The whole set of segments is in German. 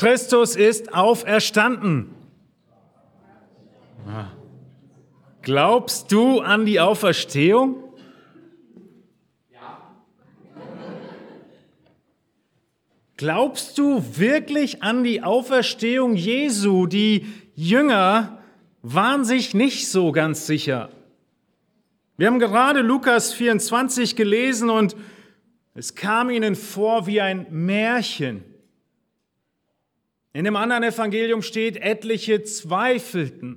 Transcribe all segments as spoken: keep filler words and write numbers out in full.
Christus ist auferstanden. Glaubst du an die Auferstehung? Ja. Glaubst du wirklich an die Auferstehung Jesu? Die Jünger waren sich nicht so ganz sicher. Wir haben gerade Lukas vierundzwanzig gelesen und es kam ihnen vor wie ein Märchen. In dem anderen Evangelium steht, etliche zweifelten.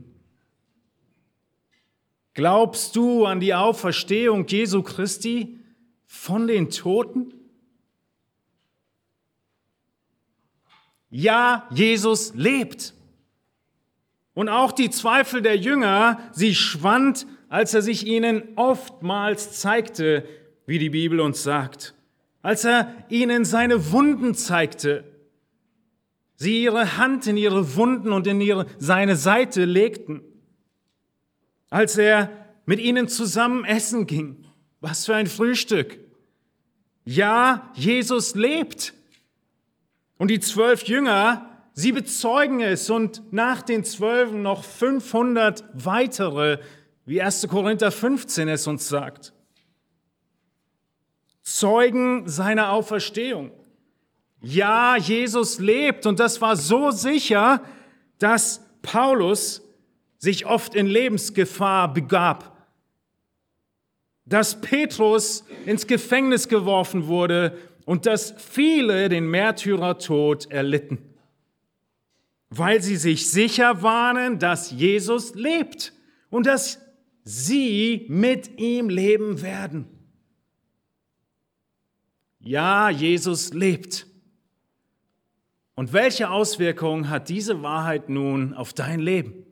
Glaubst du an die Auferstehung Jesu Christi von den Toten? Ja, Jesus lebt. Und auch die Zweifel der Jünger, sie schwand, als er sich ihnen oftmals zeigte, wie die Bibel uns sagt. Als er ihnen seine Wunden zeigte, sie ihre Hand in ihre Wunden und in ihre, seine Seite legten. Als er mit ihnen zusammen essen ging. Was für ein Frühstück. Ja, Jesus lebt. Und die zwölf Jünger, sie bezeugen es und nach den Zwölfen noch fünfhundert weitere, wie erster Korinther fünfzehn es uns sagt. Zeugen seiner Auferstehung. Ja, Jesus lebt und das war so sicher, dass Paulus sich oft in Lebensgefahr begab. Dass Petrus ins Gefängnis geworfen wurde und dass viele den Märtyrertod erlitten. Weil sie sich sicher waren, dass Jesus lebt und dass sie mit ihm leben werden. Ja, Jesus lebt. Und welche Auswirkungen hat diese Wahrheit nun auf dein Leben?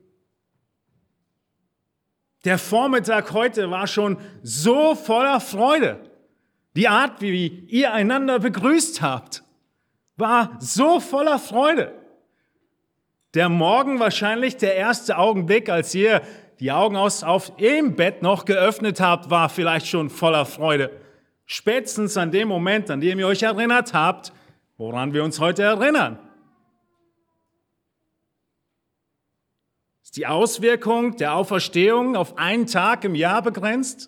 Der Vormittag heute war schon so voller Freude. Die Art, wie ihr einander begrüßt habt, war so voller Freude. Der Morgen wahrscheinlich der erste Augenblick, als ihr die Augen aus, auf im Bett noch geöffnet habt, war vielleicht schon voller Freude. Spätestens an dem Moment, an dem ihr euch erinnert habt, woran wir uns heute erinnern. Ist die Auswirkung der Auferstehung auf einen Tag im Jahr begrenzt?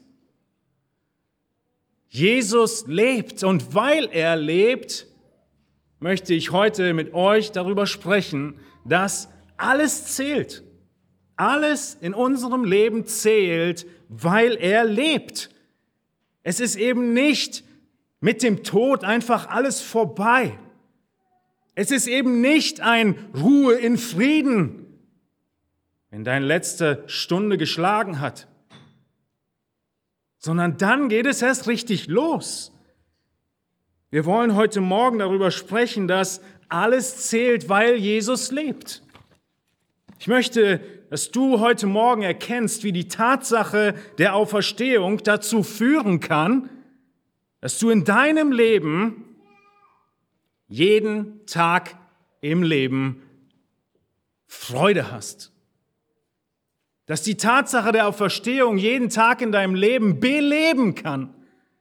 Jesus lebt und weil er lebt, möchte ich heute mit euch darüber sprechen, dass alles zählt. Alles in unserem Leben zählt, weil er lebt. Es ist eben nicht mit dem Tod einfach alles vorbei. Es ist eben nicht ein Ruhe in Frieden, wenn deine letzte Stunde geschlagen hat, sondern dann geht es erst richtig los. Wir wollen heute Morgen darüber sprechen, dass alles zählt, weil Jesus lebt. Ich möchte, dass du heute Morgen erkennst, wie die Tatsache der Auferstehung dazu führen kann, dass du in deinem Leben jeden Tag im Leben Freude hast. Dass die Tatsache der Auferstehung jeden Tag in deinem Leben beleben kann.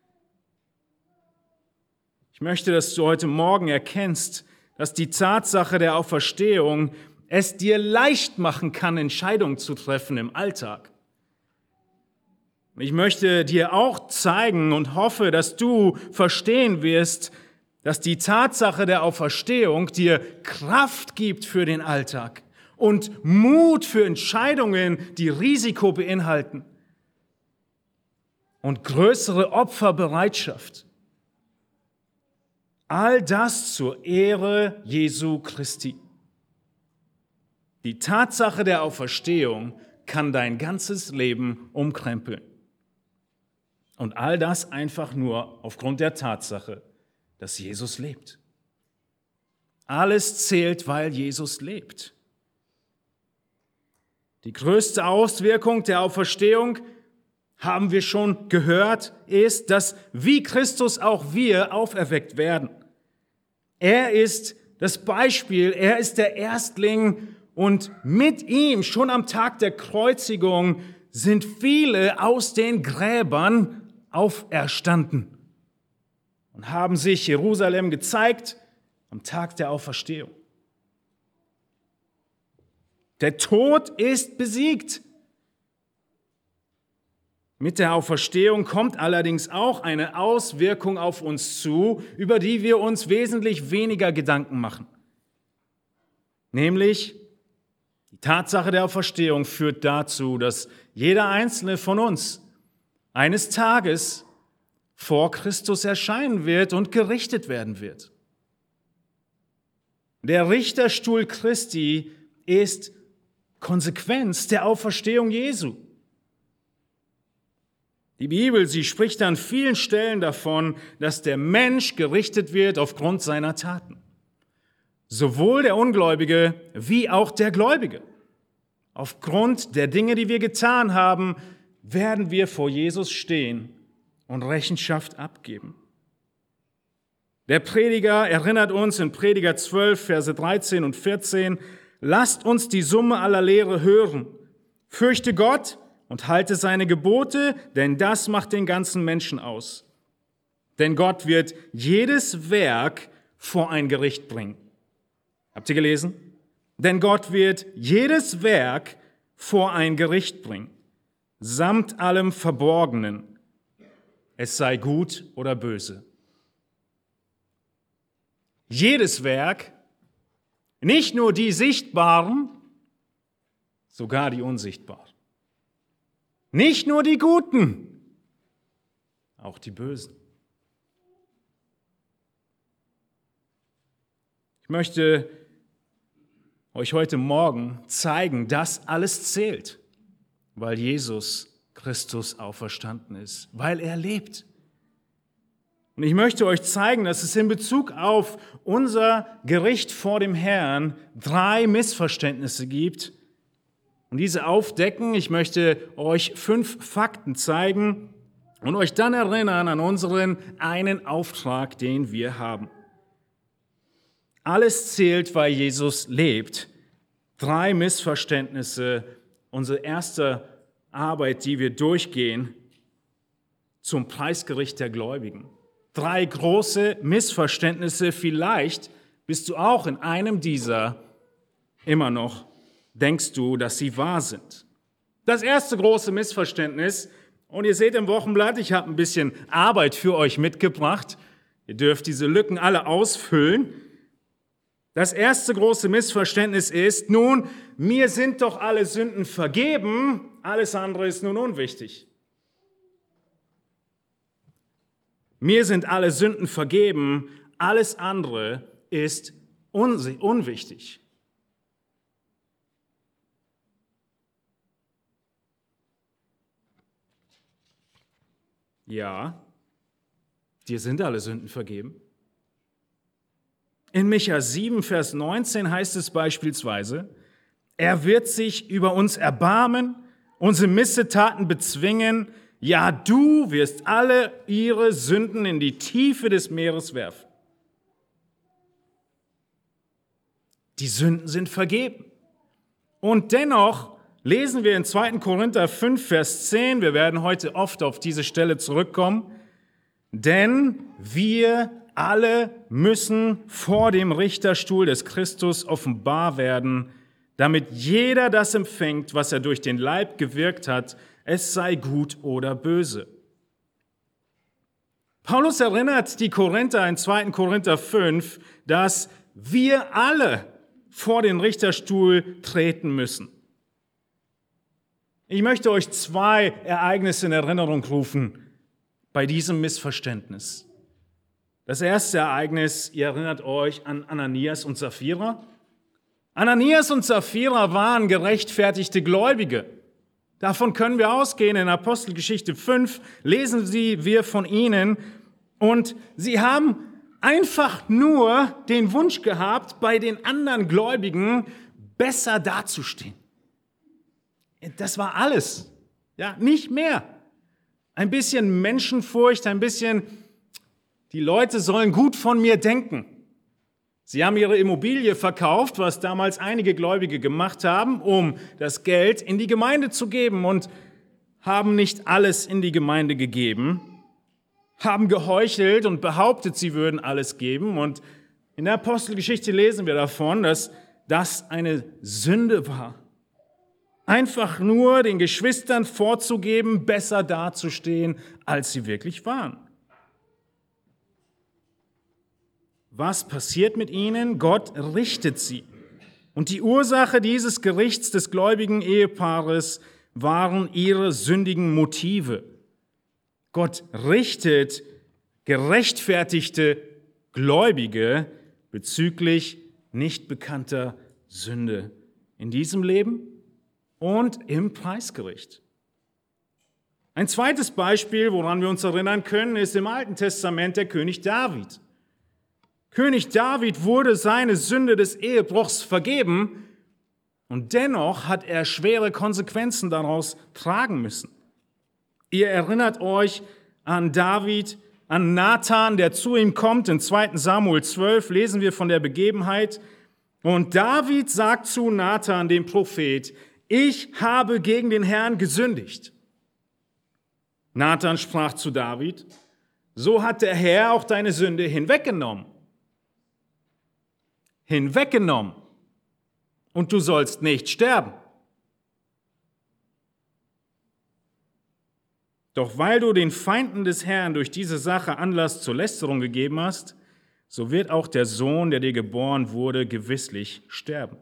Ich möchte, dass du heute Morgen erkennst, dass die Tatsache der Auferstehung es dir leicht machen kann, Entscheidungen zu treffen im Alltag. Ich möchte dir auch zeigen und hoffe, dass du verstehen wirst, dass die Tatsache der Auferstehung dir Kraft gibt für den Alltag und Mut für Entscheidungen, die Risiko beinhalten und größere Opferbereitschaft. All das zur Ehre Jesu Christi. Die Tatsache der Auferstehung kann dein ganzes Leben umkrempeln. Und all das einfach nur aufgrund der Tatsache, dass Jesus lebt. Alles zählt, weil Jesus lebt. Die größte Auswirkung der Auferstehung, haben wir schon gehört, ist, dass wie Christus auch wir auferweckt werden. Er ist das Beispiel, er ist der Erstling und mit ihm, schon am Tag der Kreuzigung, sind viele aus den Gräbern auferstanden und haben sich Jerusalem gezeigt am Tag der Auferstehung. Der Tod ist besiegt. Mit der Auferstehung kommt allerdings auch eine Auswirkung auf uns zu, über die wir uns wesentlich weniger Gedanken machen. Nämlich, die Tatsache der Auferstehung führt dazu, dass jeder einzelne von uns eines Tages vor Christus erscheinen wird und gerichtet werden wird. Der Richterstuhl Christi ist Konsequenz der Auferstehung Jesu. Die Bibel, sie spricht an vielen Stellen davon, dass der Mensch gerichtet wird aufgrund seiner Taten. Sowohl der Ungläubige wie auch der Gläubige. Aufgrund der Dinge, die wir getan haben, werden wir vor Jesus stehen und Rechenschaft abgeben. Der Prediger erinnert uns in Prediger zwölf, Verse dreizehn und vierzehn, lasst uns die Summe aller Lehre hören. Fürchte Gott und halte seine Gebote, denn das macht den ganzen Menschen aus. Denn Gott wird jedes Werk vor ein Gericht bringen. Habt ihr gelesen? Denn Gott wird jedes Werk vor ein Gericht bringen, samt allem Verborgenen, es sei gut oder böse. Jedes Werk, nicht nur die sichtbaren, sogar die unsichtbaren. Nicht nur die Guten, auch die Bösen. Ich möchte euch heute Morgen zeigen, dass alles zählt, weil Jesus Christus auferstanden ist, weil er lebt. Und ich möchte euch zeigen, dass es in Bezug auf unser Gericht vor dem Herrn drei Missverständnisse gibt. Und diese aufdecken, ich möchte euch fünf Fakten zeigen und euch dann erinnern an unseren einen Auftrag, den wir haben. Alles zählt, weil Jesus lebt. Drei Missverständnisse, unsere erste Arbeit, die wir durchgehen, zum Preisgericht der Gläubigen. Drei große Missverständnisse, vielleicht bist du auch in einem dieser immer noch, denkst du, dass sie wahr sind. Das erste große Missverständnis, und ihr seht im Wochenblatt, ich habe ein bisschen Arbeit für euch mitgebracht. Ihr dürft diese Lücken alle ausfüllen. Das erste große Missverständnis ist, nun, mir sind doch alle Sünden vergeben, alles andere ist nun unwichtig. Mir sind alle Sünden vergeben, alles andere ist unwichtig. Ja, dir sind alle Sünden vergeben. In Micha sieben, Vers neunzehn heißt es beispielsweise, er wird sich über uns erbarmen, unsere Missetaten bezwingen, ja, du wirst alle ihre Sünden in die Tiefe des Meeres werfen. Die Sünden sind vergeben. Und dennoch lesen wir in zweiten Korinther fünf, Vers zehn, wir werden heute oft auf diese Stelle zurückkommen, denn wir alle müssen vor dem Richterstuhl des Christus offenbar werden, damit jeder das empfängt, was er durch den Leib gewirkt hat, es sei gut oder böse. Paulus erinnert die Korinther in zweiten Korinther fünf, dass wir alle vor den Richterstuhl treten müssen. Ich möchte euch zwei Ereignisse in Erinnerung rufen bei diesem Missverständnis. Das erste Ereignis, ihr erinnert euch an Ananias und Sapphira. Ananias und Sapphira waren gerechtfertigte Gläubige. Davon können wir ausgehen. In Apostelgeschichte fünf lesen Sie, wir von ihnen. Und sie haben einfach nur den Wunsch gehabt, bei den anderen Gläubigen besser dazustehen. Das war alles. Ja, nicht mehr. Ein bisschen Menschenfurcht, ein bisschen, die Leute sollen gut von mir denken. Sie haben ihre Immobilie verkauft, was damals einige Gläubige gemacht haben, um das Geld in die Gemeinde zu geben, und haben nicht alles in die Gemeinde gegeben, haben geheuchelt und behauptet, sie würden alles geben. Und in der Apostelgeschichte lesen wir davon, dass das eine Sünde war. Einfach nur den Geschwistern vorzugeben, besser dazustehen, als sie wirklich waren. Was passiert mit ihnen? Gott richtet sie. Und die Ursache dieses Gerichts des gläubigen Ehepaares waren ihre sündigen Motive. Gott richtet gerechtfertigte Gläubige bezüglich nicht bekannter Sünde in diesem Leben und im Preisgericht. Ein zweites Beispiel, woran wir uns erinnern können, ist im Alten Testament der König David. König David wurde seine Sünde des Ehebruchs vergeben und dennoch hat er schwere Konsequenzen daraus tragen müssen. Ihr erinnert euch an David, an Nathan, der zu ihm kommt. In zweiter Samuel zwölf lesen wir von der Begebenheit. Und David sagt zu Nathan, dem Prophet: Ich habe gegen den Herrn gesündigt. Nathan sprach zu David: So hat der Herr auch deine Sünde hinweggenommen. Hinweggenommen. Und du sollst nicht sterben. Doch weil du den Feinden des Herrn durch diese Sache Anlass zur Lästerung gegeben hast, so wird auch der Sohn, der dir geboren wurde, gewisslich sterben.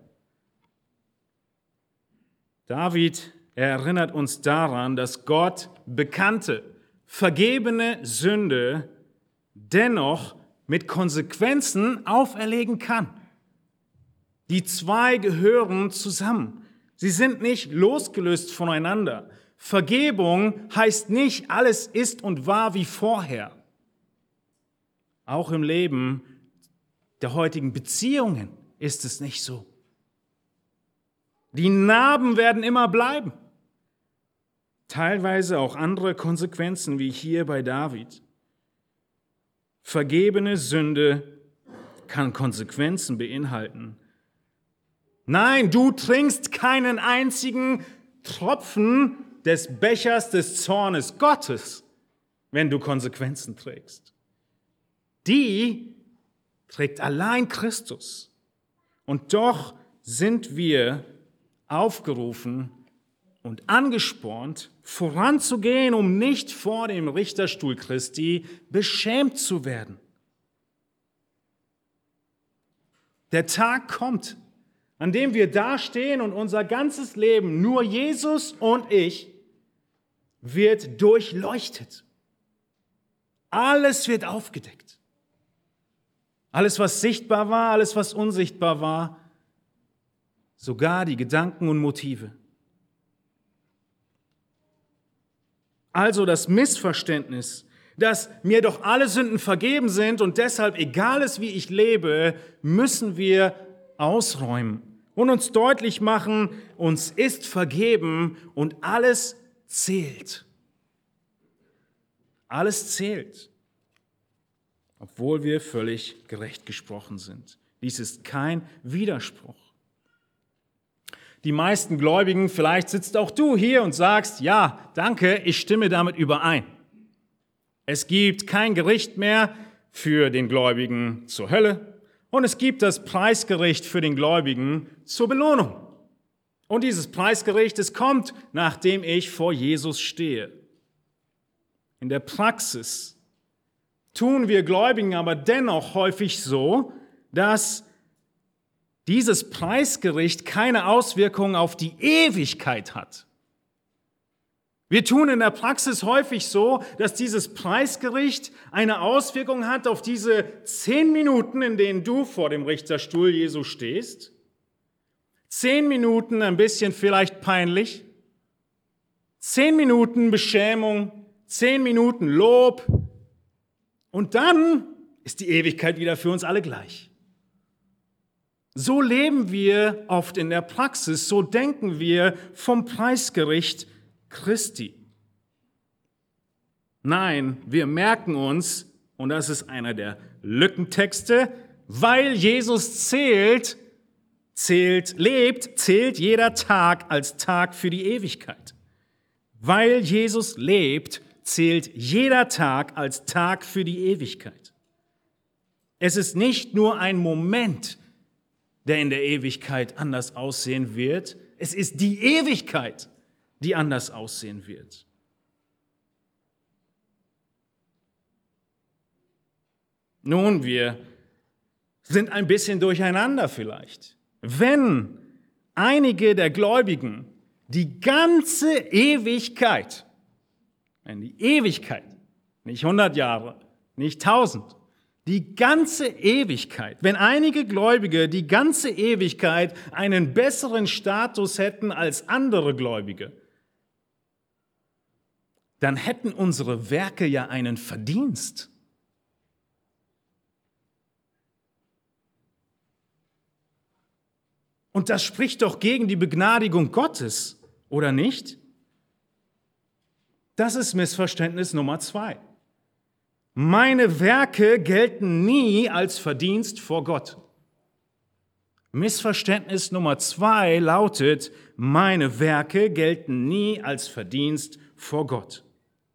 David erinnert uns daran, dass Gott bekannte, vergebene Sünde dennoch mit Konsequenzen auferlegen kann. Die zwei gehören zusammen. Sie sind nicht losgelöst voneinander. Vergebung heißt nicht, alles ist und war wie vorher. Auch im Leben der heutigen Beziehungen ist es nicht so. Die Narben werden immer bleiben. Teilweise auch andere Konsequenzen, wie hier bei David. Vergebene Sünde kann Konsequenzen beinhalten. Nein, du trinkst keinen einzigen Tropfen des Bechers des Zornes Gottes, wenn du Konsequenzen trägst. Die trägt allein Christus. Und doch sind wir aufgerufen und angespornt, voranzugehen, um nicht vor dem Richterstuhl Christi beschämt zu werden. Der Tag kommt, an dem wir dastehen und unser ganzes Leben, nur Jesus und ich, wird durchleuchtet. Alles wird aufgedeckt. Alles, was sichtbar war, alles, was unsichtbar war, sogar die Gedanken und Motive. Also das Missverständnis, dass mir doch alle Sünden vergeben sind und deshalb, egal es wie ich lebe, müssen wir ausräumen und uns deutlich machen, uns ist vergeben und alles zählt. Alles zählt, obwohl wir völlig gerecht gesprochen sind. Dies ist kein Widerspruch. Die meisten Gläubigen, vielleicht sitzt auch du hier und sagst, ja, danke, ich stimme damit überein. Es gibt kein Gericht mehr für den Gläubigen zur Hölle und es gibt das Preisgericht für den Gläubigen zur Belohnung. Und dieses Preisgericht, es kommt, nachdem ich vor Jesus stehe. In der Praxis tun wir Gläubigen aber dennoch häufig so, dass dieses Preisgericht keine Auswirkungen auf die Ewigkeit hat. Wir tun in der Praxis häufig so, dass dieses Preisgericht eine Auswirkung hat auf diese zehn Minuten, in denen du vor dem Richterstuhl Jesu stehst. Zehn Minuten ein bisschen vielleicht peinlich. Zehn Minuten Beschämung. Zehn Minuten Lob. Und dann ist die Ewigkeit wieder für uns alle gleich. So leben wir oft in der Praxis, so denken wir vom Preisgericht Christi. Nein, wir merken uns, und das ist einer der Lückentexte, weil Jesus zählt, zählt, lebt, zählt jeder Tag als Tag für die Ewigkeit. Weil Jesus lebt, zählt jeder Tag als Tag für die Ewigkeit. Es ist nicht nur ein Moment, der in der Ewigkeit anders aussehen wird. Es ist die Ewigkeit, die anders aussehen wird. Nun, wir sind ein bisschen durcheinander vielleicht. Wenn einige der Gläubigen die ganze Ewigkeit, wenn die Ewigkeit, nicht hundert Jahre, nicht tausend, die ganze Ewigkeit, wenn einige Gläubige die ganze Ewigkeit einen besseren Status hätten als andere Gläubige, dann hätten unsere Werke ja einen Verdienst. Und das spricht doch gegen die Begnadigung Gottes, oder nicht? Das ist Missverständnis Nummer zwei. Meine Werke gelten nie als Verdienst vor Gott. Missverständnis Nummer zwei lautet, meine Werke gelten nie als Verdienst vor Gott.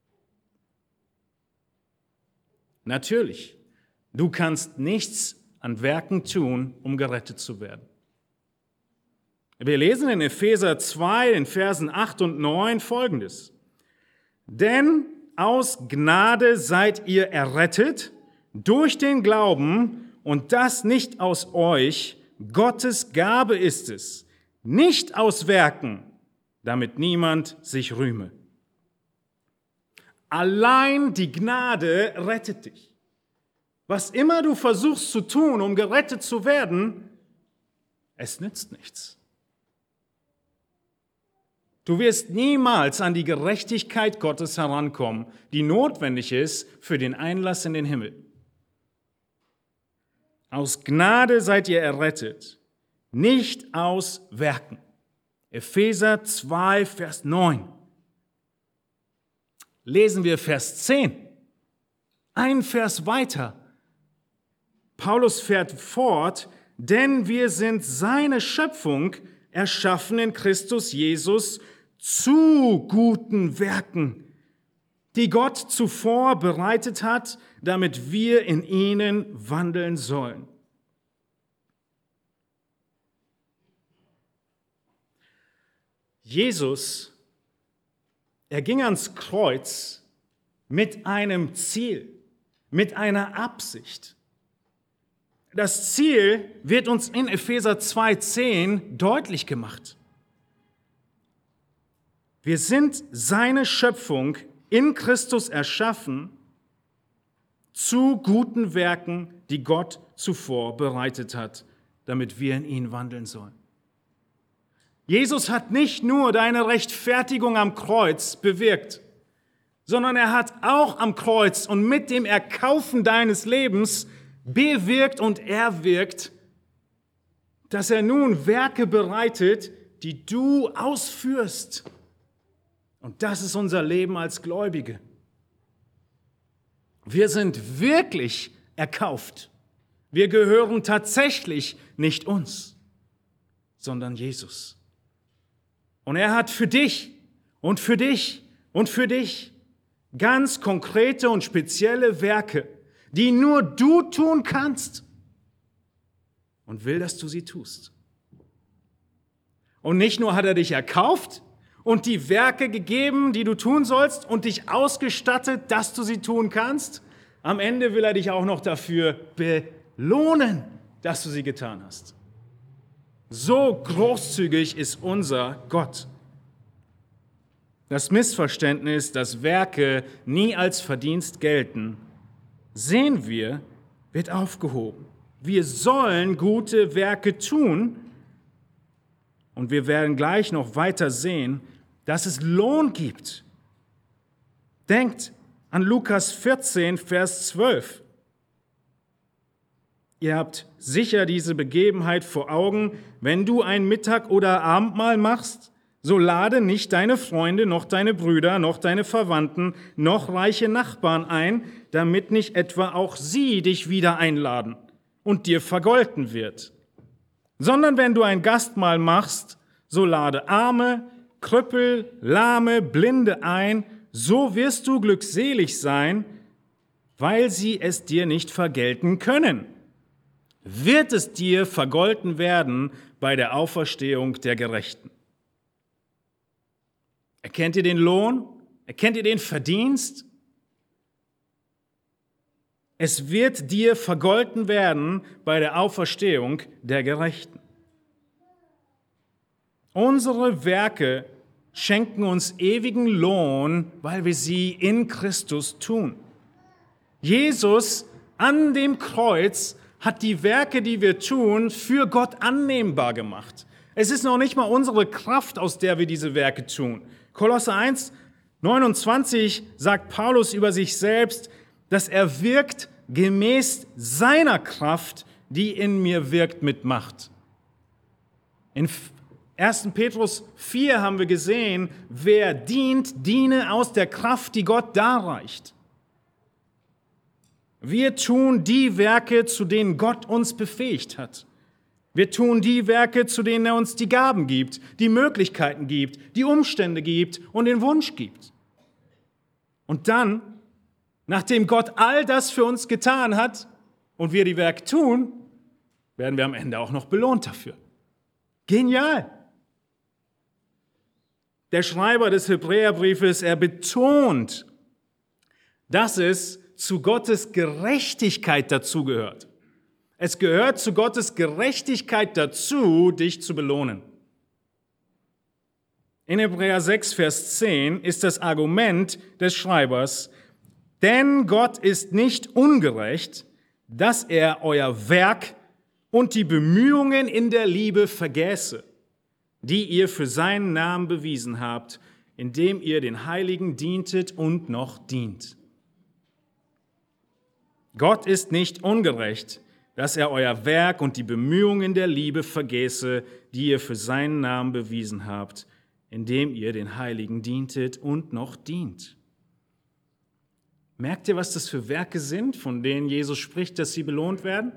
Natürlich, du kannst nichts an Werken tun, um gerettet zu werden. Wir lesen in Epheser zwei, in Versen acht und neun Folgendes. Denn aus Gnade seid ihr errettet durch den Glauben und das nicht aus euch, Gottes Gabe ist es, nicht aus Werken, damit niemand sich rühme. Allein die Gnade rettet dich. Was immer du versuchst zu tun, um gerettet zu werden, es nützt nichts. Du wirst niemals an die Gerechtigkeit Gottes herankommen, die notwendig ist für den Einlass in den Himmel. Aus Gnade seid ihr errettet, nicht aus Werken. Epheser zwei, Vers neun. Lesen wir Vers zehn. Ein Vers weiter. Paulus fährt fort, denn wir sind seine Schöpfung, erschaffen in Christus Jesus, zu guten Werken, die Gott zuvor bereitet hat, damit wir in ihnen wandeln sollen. Jesus, er ging ans Kreuz mit einem Ziel, mit einer Absicht. Das Ziel wird uns in Epheser zwei zehn deutlich gemacht. Wir sind seine Schöpfung in Christus erschaffen zu guten Werken, die Gott zuvor bereitet hat, damit wir in ihn wandeln sollen. Jesus hat nicht nur deine Rechtfertigung am Kreuz bewirkt, sondern er hat auch am Kreuz und mit dem Erkaufen deines Lebens bewirkt und erwirkt, dass er nun Werke bereitet, die du ausführst. Und das ist unser Leben als Gläubige. Wir sind wirklich erkauft. Wir gehören tatsächlich nicht uns, sondern Jesus. Und er hat für dich und für dich und für dich ganz konkrete und spezielle Werke, die nur du tun kannst und will, dass du sie tust. Und nicht nur hat er dich erkauft und die Werke gegeben, die du tun sollst und dich ausgestattet, dass du sie tun kannst, am Ende will er dich auch noch dafür belohnen, dass du sie getan hast. So großzügig ist unser Gott. Das Missverständnis, dass Werke nie als Verdienst gelten, sehen wir, wird aufgehoben. Wir sollen gute Werke tun und wir werden gleich noch weiter sehen, dass es Lohn gibt. Denkt an Lukas vierzehn, Vers zwölf. Ihr habt sicher diese Begebenheit vor Augen, wenn du ein Mittag- oder Abendmahl machst, so lade nicht deine Freunde, noch deine Brüder, noch deine Verwandten, noch reiche Nachbarn ein, damit nicht etwa auch sie dich wieder einladen und dir vergolten wird. Sondern wenn du ein Gastmahl machst, so lade Arme, Krüppel, Lahme, Blinde ein, so wirst du glückselig sein, weil sie es dir nicht vergelten können. Wird es dir vergolten werden bei der Auferstehung der Gerechten. Erkennt ihr den Lohn? Erkennt ihr den Verdienst? Es wird dir vergolten werden bei der Auferstehung der Gerechten. Unsere Werke schenken uns ewigen Lohn, weil wir sie in Christus tun. Jesus an dem Kreuz hat die Werke, die wir tun, für Gott annehmbar gemacht. Es ist noch nicht mal unsere Kraft, aus der wir diese Werke tun. Kolosser eins, neunundzwanzig sagt Paulus über sich selbst, dass er wirkt gemäß seiner Kraft, die in mir wirkt mit Macht. In ersten Petrus vier haben wir gesehen, wer dient, diene aus der Kraft, die Gott darreicht. Wir tun die Werke, zu denen Gott uns befähigt hat. Wir tun die Werke, zu denen er uns die Gaben gibt, die Möglichkeiten gibt, die Umstände gibt und den Wunsch gibt. Und dann, nachdem Gott all das für uns getan hat und wir die Werke tun, werden wir am Ende auch noch belohnt dafür. Genial! Der Schreiber des Hebräerbriefes, er betont, dass es zu Gottes Gerechtigkeit dazugehört. Es gehört zu Gottes Gerechtigkeit dazu, dich zu belohnen. In Hebräer sechs, Vers zehn ist das Argument des Schreibers, denn Gott ist nicht ungerecht, dass er euer Werk und die Bemühungen in der Liebe vergäße, die ihr für seinen Namen bewiesen habt, indem ihr den Heiligen dientet und noch dient. Gott ist nicht ungerecht, dass er euer Werk und die Bemühungen der Liebe vergäße, die ihr für seinen Namen bewiesen habt, indem ihr den Heiligen dientet und noch dient. Merkt ihr, was das für Werke sind, von denen Jesus spricht, dass sie belohnt werden?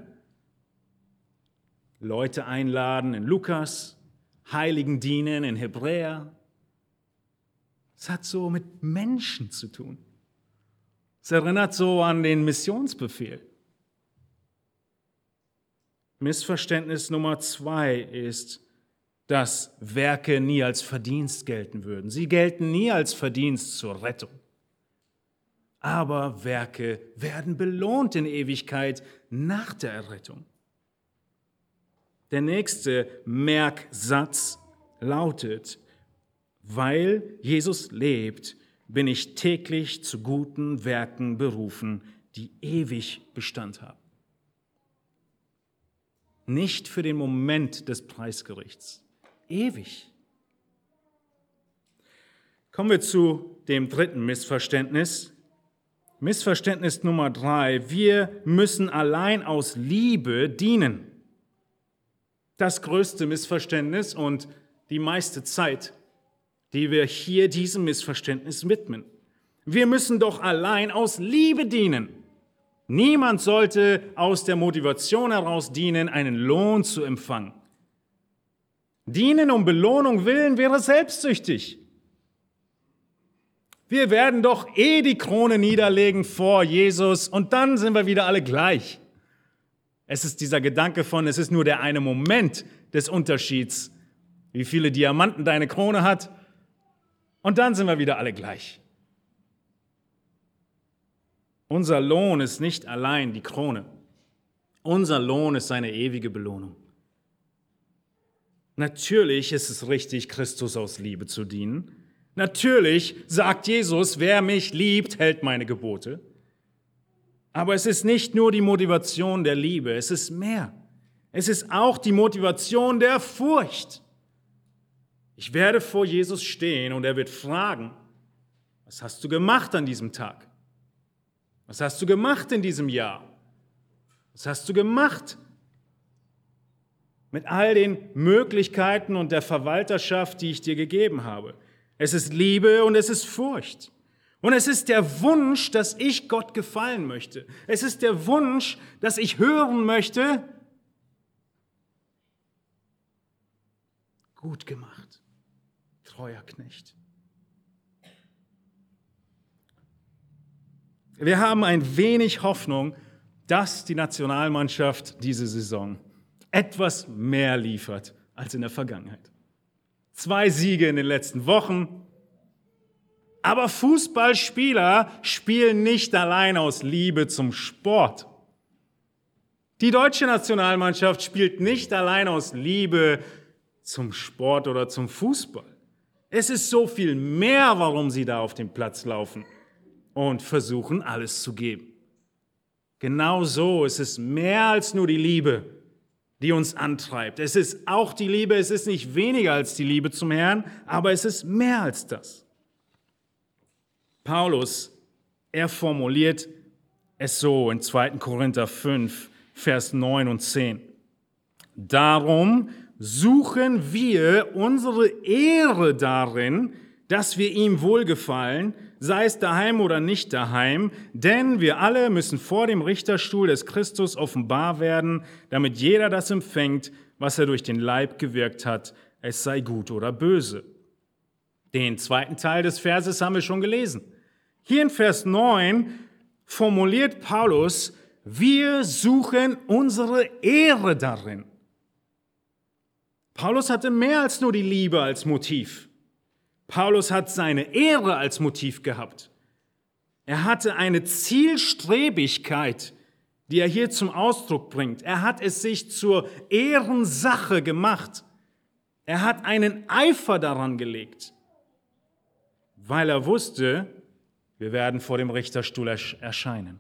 Leute einladen in Lukas, Heiligen dienen in Hebräer. Es hat so mit Menschen zu tun. Es erinnert so an den Missionsbefehl. Missverständnis Nummer zwei ist, dass Werke nie als Verdienst gelten würden. Sie gelten nie als Verdienst zur Rettung. Aber Werke werden belohnt in Ewigkeit nach der Errettung. Der nächste Merksatz lautet, weil Jesus lebt, bin ich täglich zu guten Werken berufen, die ewig Bestand haben. Nicht für den Moment des Preisgerichts, ewig. Kommen wir zu dem dritten Missverständnis. Missverständnis Nummer drei. Wir müssen allein aus Liebe dienen. Das größte Missverständnis und die meiste Zeit, die wir hier diesem Missverständnis widmen. Wir müssen doch allein aus Liebe dienen. Niemand sollte aus der Motivation heraus dienen, einen Lohn zu empfangen. Dienen um Belohnung willen wäre selbstsüchtig. Wir werden doch eh die Krone niederlegen vor Jesus und dann sind wir wieder alle gleich. Es ist dieser Gedanke von, es ist nur der eine Moment des Unterschieds, wie viele Diamanten deine Krone hat und dann sind wir wieder alle gleich. Unser Lohn ist nicht allein die Krone. Unser Lohn ist seine ewige Belohnung. Natürlich ist es richtig, Christus aus Liebe zu dienen. Natürlich sagt Jesus, wer mich liebt, hält meine Gebote. Aber es ist nicht nur die Motivation der Liebe, es ist mehr. Es ist auch die Motivation der Furcht. Ich werde vor Jesus stehen und er wird fragen, was hast du gemacht an diesem Tag? Was hast du gemacht in diesem Jahr? Was hast du gemacht mit all den Möglichkeiten und der Verwalterschaft, die ich dir gegeben habe? Es ist Liebe und es ist Furcht. Und es ist der Wunsch, dass ich Gott gefallen möchte. Es ist der Wunsch, dass ich hören möchte, gut gemacht, treuer Knecht. Wir haben ein wenig Hoffnung, dass die Nationalmannschaft diese Saison etwas mehr liefert als in der Vergangenheit. Zwei Siege in den letzten Wochen, Aber Fußballspieler spielen nicht allein aus Liebe zum Sport. Die deutsche Nationalmannschaft spielt nicht allein aus Liebe zum Sport oder zum Fußball. Es ist so viel mehr, warum sie da auf den Platz laufen und versuchen, alles zu geben. Genau so, es ist mehr als nur die Liebe, die uns antreibt. Es ist auch die Liebe, es ist nicht weniger als die Liebe zum Herrn, aber es ist mehr als das. Paulus, er formuliert es so in zweiter Korinther fünf, Vers neun und zehn. Darum suchen wir unsere Ehre darin, dass wir ihm wohlgefallen, sei es daheim oder nicht daheim, denn wir alle müssen vor dem Richterstuhl des Christus offenbar werden, damit jeder das empfängt, was er durch den Leib gewirkt hat, es sei gut oder böse. Den zweiten Teil des Verses haben wir schon gelesen. Hier in Vers neun formuliert Paulus, wir suchen unsere Ehre darin. Paulus hatte mehr als nur die Liebe als Motiv. Paulus hat seine Ehre als Motiv gehabt. Er hatte eine Zielstrebigkeit, die er hier zum Ausdruck bringt. Er hat es sich zur Ehrensache gemacht. Er hat einen Eifer daran gelegt, weil er wusste, wir werden vor dem Richterstuhl erscheinen.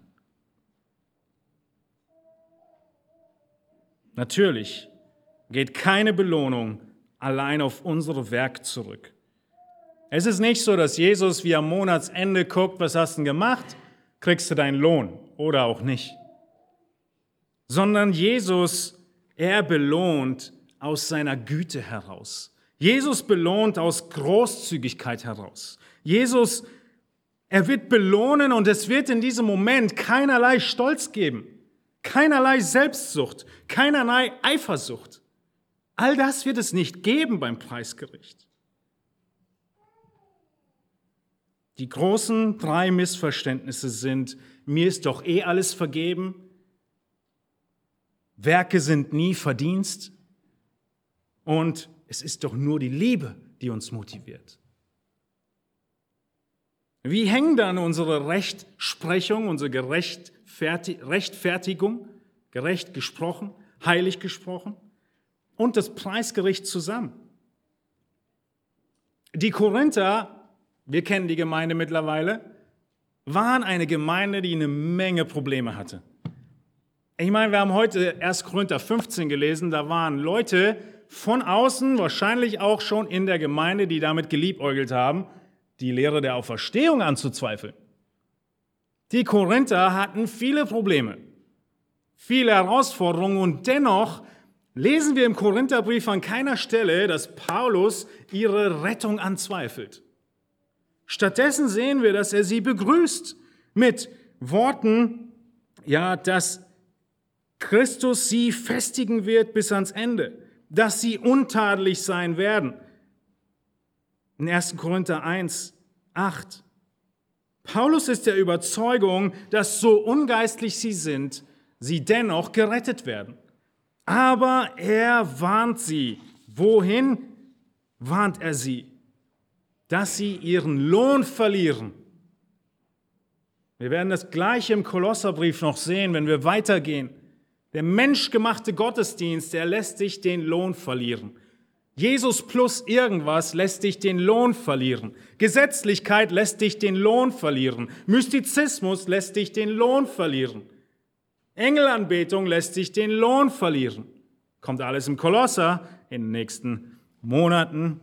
Natürlich geht keine Belohnung allein auf unsere Werke zurück. Es ist nicht so, dass Jesus wie am Monatsende guckt, was hast du denn gemacht, kriegst du deinen Lohn oder auch nicht. Sondern Jesus, er belohnt aus seiner Güte heraus. Jesus belohnt aus Großzügigkeit heraus. Jesus, er wird belohnen und es wird in diesem Moment keinerlei Stolz geben, keinerlei Selbstsucht, keinerlei Eifersucht. All das wird es nicht geben beim Preisgericht. Die großen drei Missverständnisse sind, mir ist doch eh alles vergeben, Werke sind nie Verdienst und es ist doch nur die Liebe, die uns motiviert. Wie hängen dann unsere Rechtsprechung, unsere Rechtfertigung, gerecht gesprochen, heilig gesprochen und das Preisgericht zusammen? Die Korinther, wir kennen die Gemeinde mittlerweile, waren eine Gemeinde, die eine Menge Probleme hatte. Ich meine, wir haben heute erst Korinther fünfzehn gelesen, da waren Leute von außen, wahrscheinlich auch schon in der Gemeinde, die damit geliebäugelt haben, die Lehre der Auferstehung anzuzweifeln. Die Korinther hatten viele Probleme, viele Herausforderungen und dennoch lesen wir im Korintherbrief an keiner Stelle, dass Paulus ihre Rettung anzweifelt. Stattdessen sehen wir, dass er sie begrüßt mit Worten, ja, dass Christus sie festigen wird bis ans Ende, dass sie untadelig sein werden. In erster Korinther eins, acht. Paulus ist der Überzeugung, dass so ungeistlich sie sind, sie dennoch gerettet werden. Aber er warnt sie. Wohin warnt er sie? Dass sie ihren Lohn verlieren. Wir werden das Gleiche im Kolosserbrief noch sehen, wenn wir weitergehen. Der menschgemachte Gottesdienst, der lässt dich den Lohn verlieren. Jesus plus irgendwas lässt dich den Lohn verlieren. Gesetzlichkeit lässt dich den Lohn verlieren. Mystizismus lässt dich den Lohn verlieren. Engelanbetung lässt dich den Lohn verlieren. Kommt alles im Kolosser in den nächsten Monaten.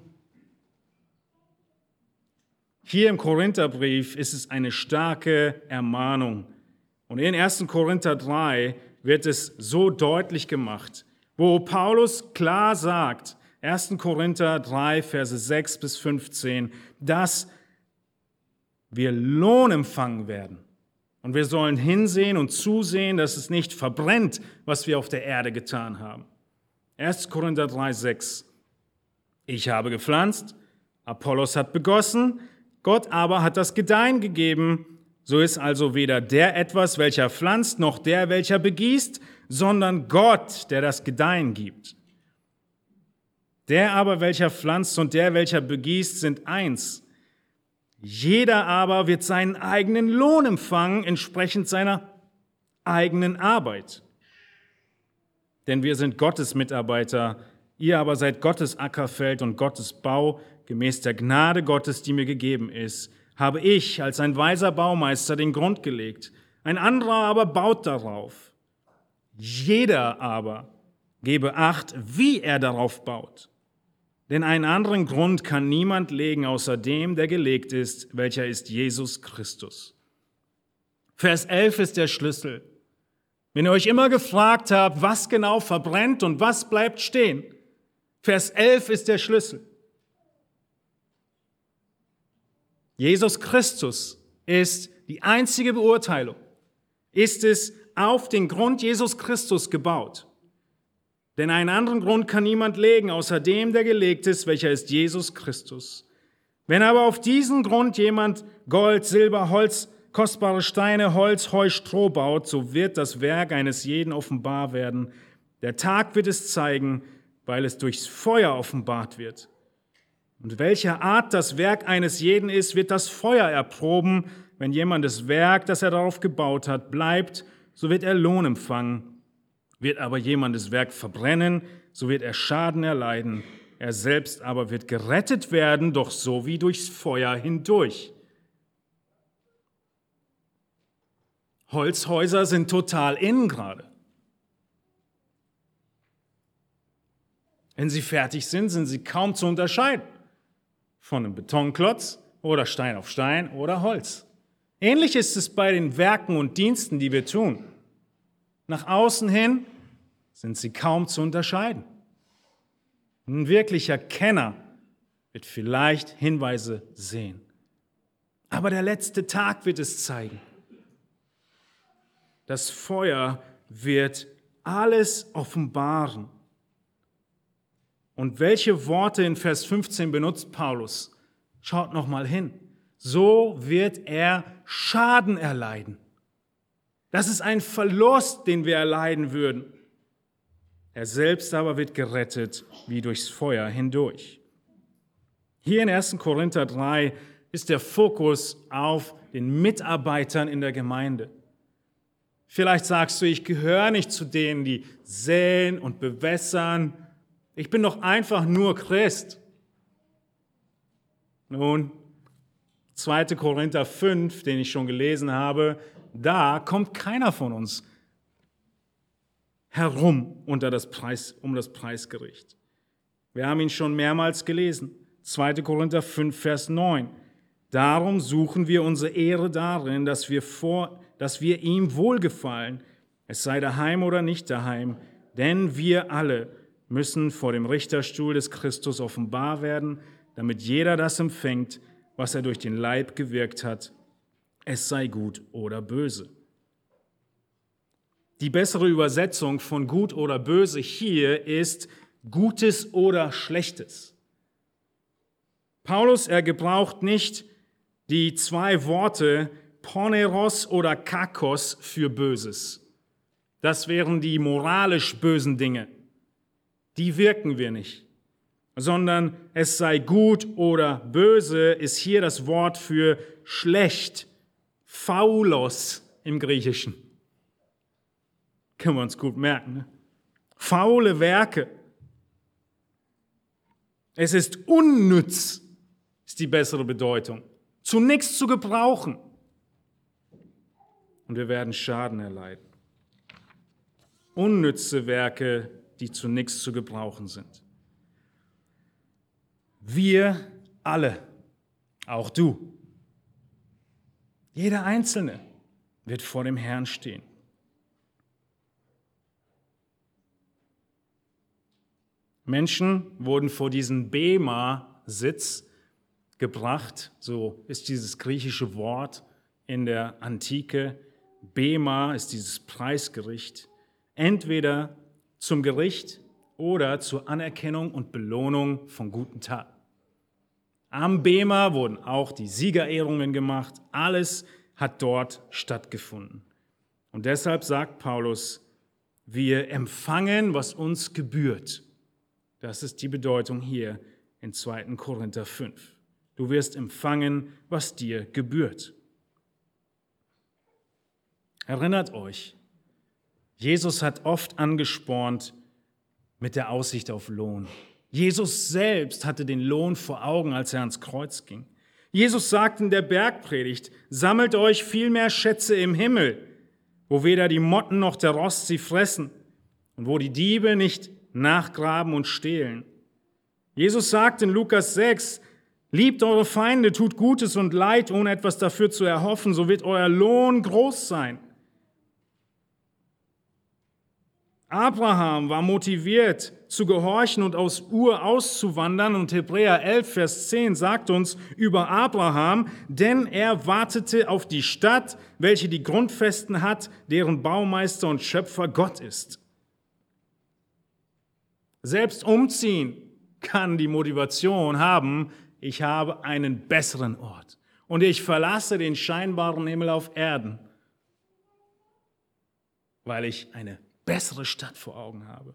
Hier im Korintherbrief ist es eine starke Ermahnung. Und in erster Korinther drei wird es so deutlich gemacht, wo Paulus klar sagt, erster Korinther drei, Verse sechs bis fünfzehn, dass wir Lohn empfangen werden. Und wir sollen hinsehen und zusehen, dass es nicht verbrennt, was wir auf der Erde getan haben. erster Korinther drei, sechs. Ich habe gepflanzt, Apollos hat begossen, Gott aber hat das Gedeihen gegeben. So ist also weder der etwas, welcher pflanzt, noch der, welcher begießt, sondern Gott, der das Gedeihen gibt. Der aber, welcher pflanzt und der, welcher begießt, sind eins. Jeder aber wird seinen eigenen Lohn empfangen, entsprechend seiner eigenen Arbeit. Denn wir sind Gottes Mitarbeiter, ihr aber seid Gottes Ackerfeld und Gottes Bau, gemäß der Gnade Gottes, die mir gegeben ist, habe ich als ein weiser Baumeister den Grund gelegt, ein anderer aber baut darauf. Jeder aber gebe Acht, wie er darauf baut. Denn einen anderen Grund kann niemand legen, außer dem, der gelegt ist, welcher ist Jesus Christus. Vers elf ist der Schlüssel. Wenn ihr euch immer gefragt habt, was genau verbrennt und was bleibt stehen, Vers elf ist der Schlüssel. Jesus Christus ist die einzige Beurteilung. Ist es auf den Grund Jesus Christus gebaut? Denn einen anderen Grund kann niemand legen, außer dem, der gelegt ist, welcher ist Jesus Christus. Wenn aber auf diesen Grund jemand Gold, Silber, Holz, kostbare Steine, Holz, Heu, Stroh baut, so wird das Werk eines jeden offenbar werden. Der Tag wird es zeigen, weil es durchs Feuer offenbart wird. Und welcher Art das Werk eines jeden ist, wird das Feuer erproben. Wenn jemand das Werk, das er darauf gebaut hat, bleibt, so wird er Lohn empfangen. Wird aber jemand das Werk verbrennen, so wird er Schaden erleiden. Er selbst aber wird gerettet werden, doch so wie durchs Feuer hindurch. Holzhäuser sind total in gerade. Wenn sie fertig sind, sind sie kaum zu unterscheiden von einem Betonklotz oder Stein auf Stein oder Holz. Ähnlich ist es bei den Werken und Diensten, die wir tun. Nach außen hin sind sie kaum zu unterscheiden. Ein wirklicher Kenner wird vielleicht Hinweise sehen. Aber der letzte Tag wird es zeigen. Das Feuer wird alles offenbaren. Und welche Worte in Vers fünfzehn benutzt Paulus? Schaut noch mal hin. So wird er Schaden erleiden. Das ist ein Verlust, den wir erleiden würden. Er selbst aber wird gerettet wie durchs Feuer hindurch. Hier in ersten Korinther drei ist der Fokus auf den Mitarbeitern in der Gemeinde. Vielleicht sagst du, ich gehöre nicht zu denen, die säen und bewässern. Ich bin doch einfach nur Christ. Nun, zweiter Korinther fünf, den ich schon gelesen habe, da kommt keiner von uns herum unter das Preis, um das Preisgericht. Wir haben ihn schon mehrmals gelesen. zweiter Korinther fünf, Vers neun. Darum suchen wir unsere Ehre darin, dass wir, vor, dass wir ihm wohlgefallen, es sei daheim oder nicht daheim, denn wir alle müssen vor dem Richterstuhl des Christus offenbar werden, damit jeder das empfängt, was er durch den Leib gewirkt hat, es sei gut oder böse. Die bessere Übersetzung von gut oder böse hier ist Gutes oder Schlechtes. Paulus, er gebraucht nicht die zwei Worte Poneros oder Kakos für Böses. Das wären die moralisch bösen Dinge. Die wirken wir nicht. Sondern es sei gut oder böse ist hier das Wort für schlecht, faulos im Griechischen. Können wir uns gut merken. Ne? Faule Werke. Es ist unnütz, ist die bessere Bedeutung. Zu nichts zu gebrauchen. Und wir werden Schaden erleiden. Unnütze Werke, die zu nichts zu gebrauchen sind. Wir alle, auch du, jeder Einzelne wird vor dem Herrn stehen. Menschen wurden vor diesen Bema-Sitz gebracht, so ist dieses griechische Wort in der Antike. Bema ist dieses Preisgericht, entweder zum Gericht oder zur Anerkennung und Belohnung von guten Taten. Am Bema wurden auch die Siegerehrungen gemacht, alles hat dort stattgefunden. Und deshalb sagt Paulus, wir empfangen, was uns gebührt. Das ist die Bedeutung hier in zweiter Korinther fünf. Du wirst empfangen, was dir gebührt. Erinnert euch, Jesus hat oft angespornt mit der Aussicht auf Lohn. Jesus selbst hatte den Lohn vor Augen, als er ans Kreuz ging. Jesus sagt in der Bergpredigt, sammelt euch vielmehr Schätze im Himmel, wo weder die Motten noch der Rost sie fressen und wo die Diebe nicht nachgraben und stehlen. Jesus sagt in Lukas sechs, liebt eure Feinde, tut Gutes und Leid, ohne etwas dafür zu erhoffen, so wird euer Lohn groß sein. Abraham war motiviert, zu gehorchen und aus Ur auszuwandern, und Hebräer elf, Vers zehn sagt uns über Abraham, denn er wartete auf die Stadt, welche die Grundfesten hat, deren Baumeister und Schöpfer Gott ist. Selbst umziehen kann die Motivation haben, ich habe einen besseren Ort und ich verlasse den scheinbaren Himmel auf Erden, weil ich eine bessere Stadt vor Augen habe.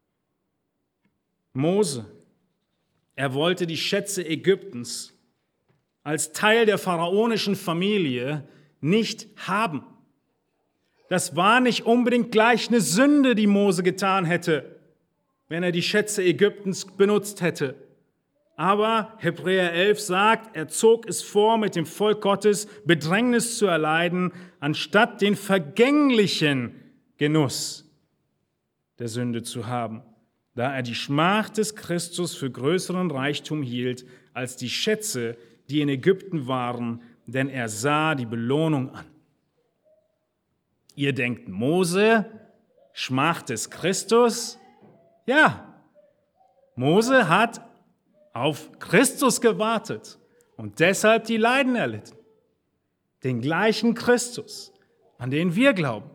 Mose, er wollte die Schätze Ägyptens als Teil der pharaonischen Familie nicht haben. Das war nicht unbedingt gleich eine Sünde, die Mose getan hätte, wenn er die Schätze Ägyptens benutzt hätte. Aber Hebräer elf sagt, er zog es vor, mit dem Volk Gottes Bedrängnis zu erleiden, anstatt den vergänglichen Genuss der Sünde zu haben, da er die Schmach des Christus für größeren Reichtum hielt als die Schätze, die in Ägypten waren, denn er sah die Belohnung an. Ihr denkt, Mose, Schmach des Christus? Ja, Mose hat auf Christus gewartet und deshalb die Leiden erlitten. Den gleichen Christus, an den wir glauben.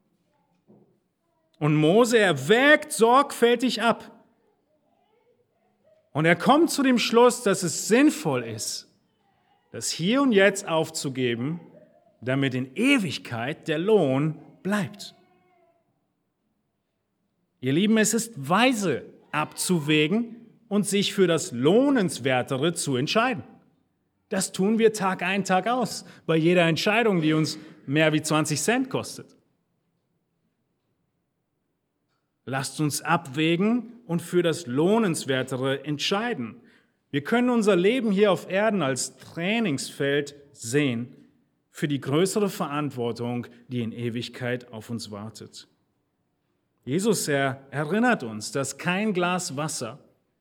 Und Mose, er wägt sorgfältig ab. Und er kommt zu dem Schluss, dass es sinnvoll ist, das hier und jetzt aufzugeben, damit in Ewigkeit der Lohn bleibt. Ihr Lieben, es ist weise abzuwägen und sich für das Lohnenswertere zu entscheiden. Das tun wir Tag ein, Tag aus, bei jeder Entscheidung, die uns mehr wie zwanzig Cent kostet. Lasst uns abwägen und für das Lohnenswertere entscheiden. Wir können unser Leben hier auf Erden als Trainingsfeld sehen für die größere Verantwortung, die in Ewigkeit auf uns wartet. Jesus, er erinnert uns, dass kein Glas Wasser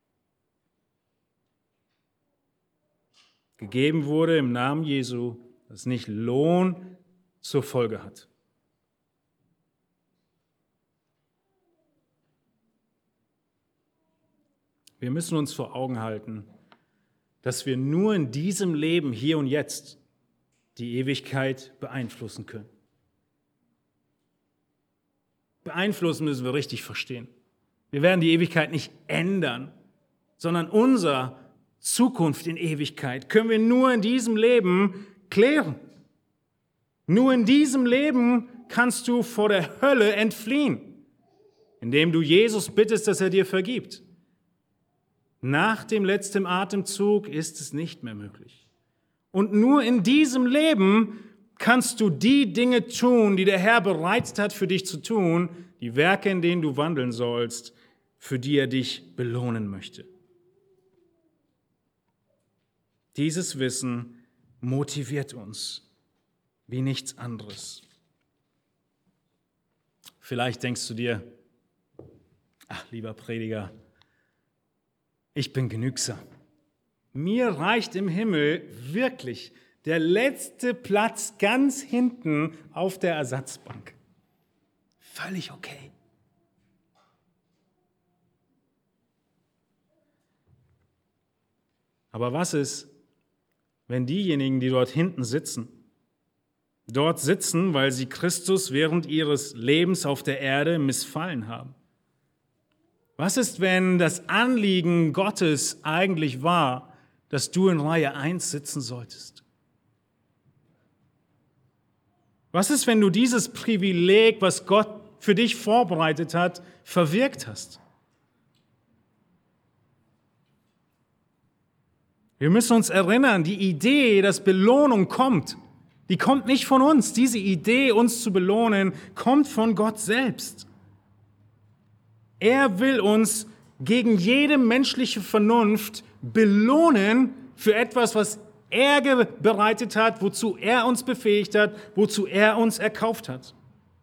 gegeben wurde im Namen Jesu, das nicht Lohn zur Folge hat. Wir müssen uns vor Augen halten, dass wir nur in diesem Leben, hier und jetzt, die Ewigkeit beeinflussen können. Beeinflussen müssen wir richtig verstehen. Wir werden die Ewigkeit nicht ändern, sondern unsere Zukunft in Ewigkeit können wir nur in diesem Leben klären. Nur in diesem Leben kannst du vor der Hölle entfliehen, indem du Jesus bittest, dass er dir vergibt. Nach dem letzten Atemzug ist es nicht mehr möglich. Und nur in diesem Leben kannst du die Dinge tun, die der Herr bereitet hat für dich zu tun, die Werke, in denen du wandeln sollst, für die er dich belohnen möchte. Dieses Wissen motiviert uns wie nichts anderes. Vielleicht denkst du dir, ach, lieber Prediger, ich bin genügsam. Mir reicht im Himmel wirklich der letzte Platz ganz hinten auf der Ersatzbank. Völlig okay. Aber was ist, wenn diejenigen, die dort hinten sitzen, dort sitzen, weil sie Christus während ihres Lebens auf der Erde missfallen haben? Was ist, wenn das Anliegen Gottes eigentlich war, dass du in Reihe eins sitzen solltest? Was ist, wenn du dieses Privileg, was Gott für dich vorbereitet hat, verwirkt hast? Wir müssen uns erinnern, die Idee, dass Belohnung kommt, die kommt nicht von uns. Diese Idee, uns zu belohnen, kommt von Gott selbst. Er will uns gegen jede menschliche Vernunft belohnen für etwas, was er bereitet hat, wozu er uns befähigt hat, wozu er uns erkauft hat.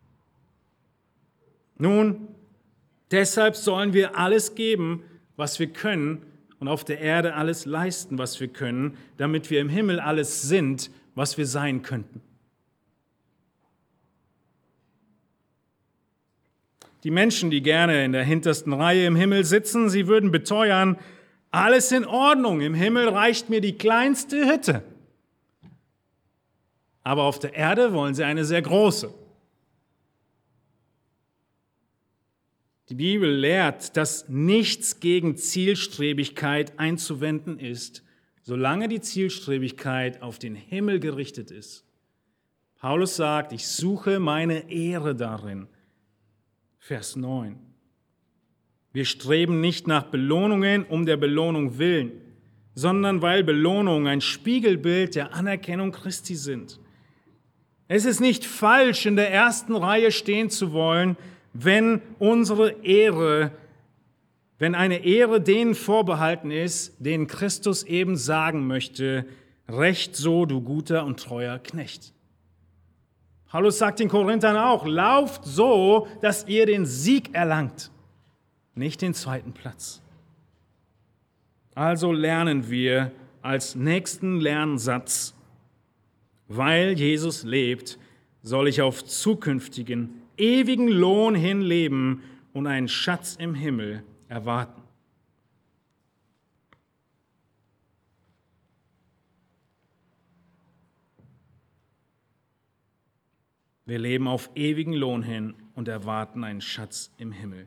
Nun, deshalb sollen wir alles geben, was wir können, und auf der Erde alles leisten, was wir können, damit wir im Himmel alles sind, was wir sein könnten. Die Menschen, die gerne in der hintersten Reihe im Himmel sitzen, sie würden beteuern, alles in Ordnung, im Himmel reicht mir die kleinste Hütte. Aber auf der Erde wollen sie eine sehr große. Die Bibel lehrt, dass nichts gegen Zielstrebigkeit einzuwenden ist, solange die Zielstrebigkeit auf den Himmel gerichtet ist. Paulus sagt, ich suche meine Ehre darin. Vers neun. Wir streben nicht nach Belohnungen um der Belohnung willen, sondern weil Belohnungen ein Spiegelbild der Anerkennung Christi sind. Es ist nicht falsch, in der ersten Reihe stehen zu wollen, wenn unsere Ehre, wenn eine Ehre denen vorbehalten ist, denen Christus eben sagen möchte, recht so, du guter und treuer Knecht. Paulus sagt den Korinthern auch, lauft so, dass ihr den Sieg erlangt, nicht den zweiten Platz. Also lernen wir als nächsten Lernsatz, weil Jesus lebt, soll ich auf zukünftigen, ewigen Lohn hin leben und einen Schatz im Himmel erwarten. Wir leben auf ewigen Lohn hin und erwarten einen Schatz im Himmel.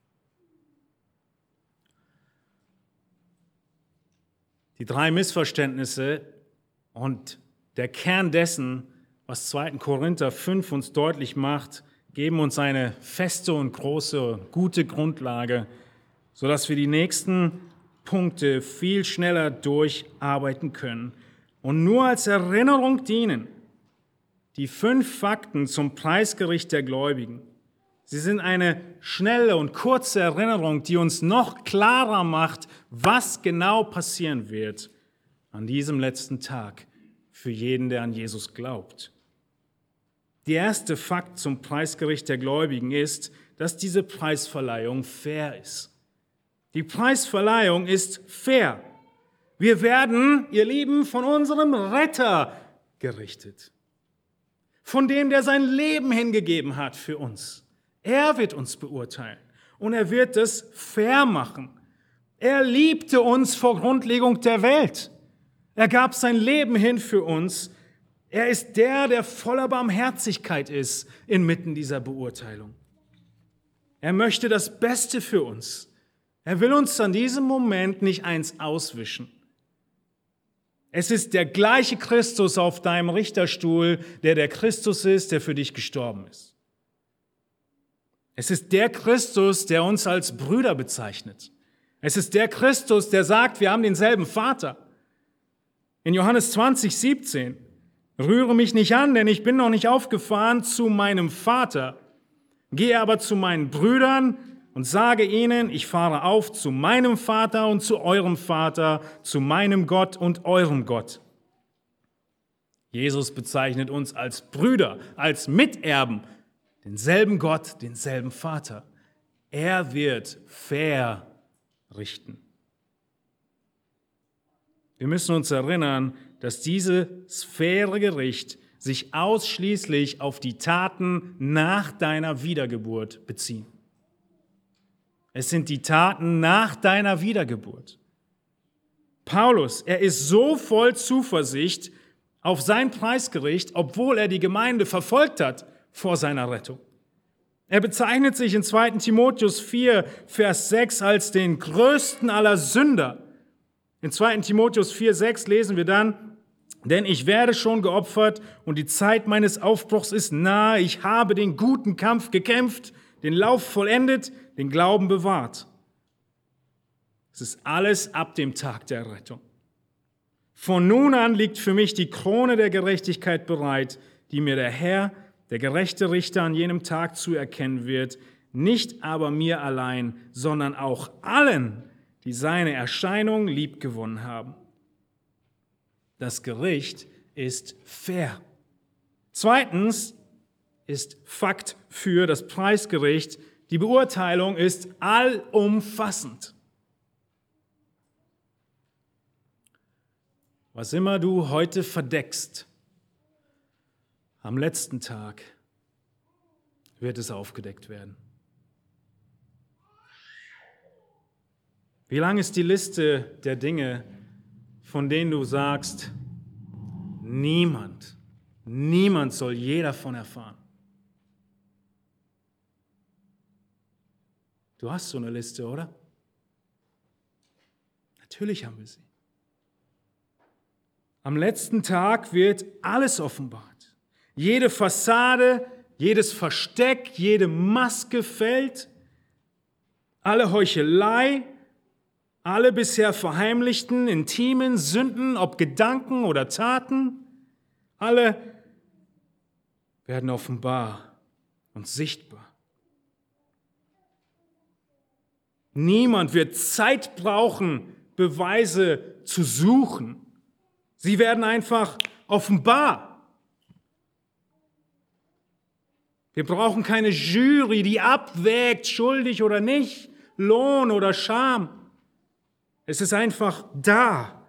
Die drei Missverständnisse und der Kern dessen, was zweiter Korinther fünf uns deutlich macht, geben uns eine feste und große, gute Grundlage, sodass wir die nächsten Punkte viel schneller durcharbeiten können und nur als Erinnerung dienen. Die fünf Fakten zum Preisgericht der Gläubigen. Sie sind eine schnelle und kurze Erinnerung, die uns noch klarer macht, was genau passieren wird an diesem letzten Tag für jeden, der an Jesus glaubt. Der erste Fakt zum Preisgericht der Gläubigen ist, dass diese Preisverleihung fair ist. Die Preisverleihung ist fair. Wir werden, ihr Lieben, von unserem Retter gerichtet. Von dem, der sein Leben hingegeben hat für uns. Er wird uns beurteilen und er wird es fair machen. Er liebte uns vor Grundlegung der Welt. Er gab sein Leben hin für uns. Er ist der, der voller Barmherzigkeit ist inmitten dieser Beurteilung. Er möchte das Beste für uns. Er will uns an diesem Moment nicht eins auswischen. Es ist der gleiche Christus auf deinem Richterstuhl, der der Christus ist, der für dich gestorben ist. Es ist der Christus, der uns als Brüder bezeichnet. Es ist der Christus, der sagt, wir haben denselben Vater. In Johannes zwanzig, siebzehn, rühre mich nicht an, denn ich bin noch nicht aufgefahren zu meinem Vater. Gehe aber zu meinen Brüdern und sage ihnen, ich fahre auf zu meinem Vater und zu eurem Vater, zu meinem Gott und eurem Gott. Jesus bezeichnet uns als Brüder, als Miterben, denselben Gott, denselben Vater. Er wird fair richten. Wir müssen uns erinnern, dass dieses faire Gericht sich ausschließlich auf die Taten nach deiner Wiedergeburt beziehen. Es sind die Taten nach deiner Wiedergeburt. Paulus, er ist so voll Zuversicht auf sein Preisgericht, obwohl er die Gemeinde verfolgt hat vor seiner Rettung. Er bezeichnet sich in zweiter Timotheus vier, Vers sechs als den größten aller Sünder. In zweiter Timotheus vier, sechs lesen wir dann, denn ich werde schon geopfert und die Zeit meines Aufbruchs ist nahe. Ich habe den guten Kampf gekämpft, den Lauf vollendet, den Glauben bewahrt. Es ist alles ab dem Tag der Rettung. Von nun an liegt für mich die Krone der Gerechtigkeit bereit, die mir der Herr, der gerechte Richter, an jenem Tag zuerkennen wird, nicht aber mir allein, sondern auch allen, die seine Erscheinung liebgewonnen haben. Das Gericht ist fair. Zweitens ist Fakt für das Preisgericht, die Beurteilung ist allumfassend. Was immer du heute verdeckst, am letzten Tag wird es aufgedeckt werden. Wie lang ist die Liste der Dinge, von denen du sagst, niemand, niemand soll je davon erfahren? Du hast so eine Liste, oder? Natürlich haben wir sie. Am letzten Tag wird alles offenbart. Jede Fassade, jedes Versteck, jede Maske fällt. Alle Heuchelei, alle bisher verheimlichten, intimen Sünden, ob Gedanken oder Taten, alle werden offenbar und sichtbar. Niemand wird Zeit brauchen, Beweise zu suchen. Sie werden einfach offenbar. Wir brauchen keine Jury, die abwägt, schuldig oder nicht, Lohn oder Scham. Es ist einfach da.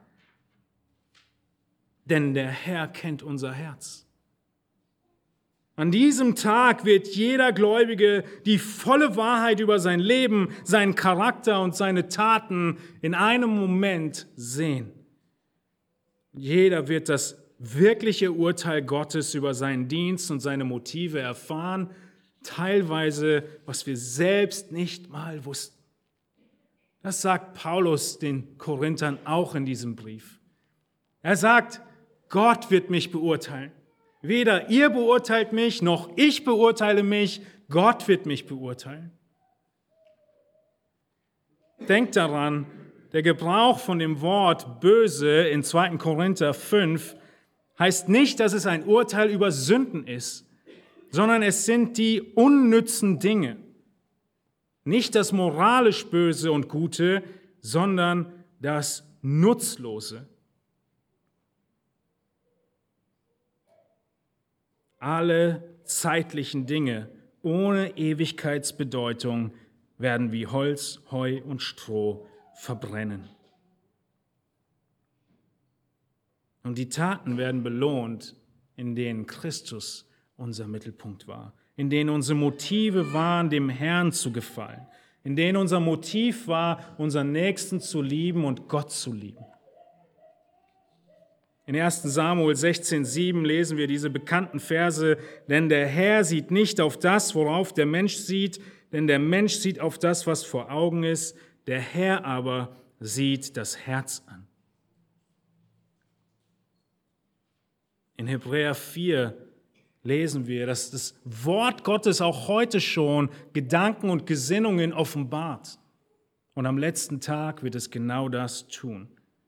Denn der Herr kennt unser Herz. An diesem Tag wird jeder Gläubige die volle Wahrheit über sein Leben, seinen Charakter und seine Taten in einem Moment sehen. Jeder wird das wirkliche Urteil Gottes über seinen Dienst und seine Motive erfahren, teilweise, was wir selbst nicht mal wussten. Das sagt Paulus den Korinthern auch in diesem Brief. Er sagt, Gott wird mich beurteilen. Weder ihr beurteilt mich, noch ich beurteile mich, Gott wird mich beurteilen. Denkt daran, der Gebrauch von dem Wort böse in zweiter Korinther fünf heißt nicht, dass es ein Urteil über Sünden ist, sondern es sind die unnützen Dinge. Nicht das moralisch Böse und Gute, sondern das Nutzlose. Alle zeitlichen Dinge ohne Ewigkeitsbedeutung werden wie Holz, Heu und Stroh verbrennen. Und die Taten werden belohnt, in denen Christus unser Mittelpunkt war, in denen unsere Motive waren, dem Herrn zu gefallen, in denen unser Motiv war, unseren Nächsten zu lieben und Gott zu lieben. In erster Samuel sechzehn sieben lesen wir diese bekannten Verse, denn der Herr sieht nicht auf das, worauf der Mensch sieht, denn der Mensch sieht auf das, was vor Augen ist, der Herr aber sieht das Herz an. In Hebräer vier lesen wir, dass das Wort Gottes auch heute schon Gedanken und Gesinnungen offenbart. Und am letzten Tag wird es genau das tun.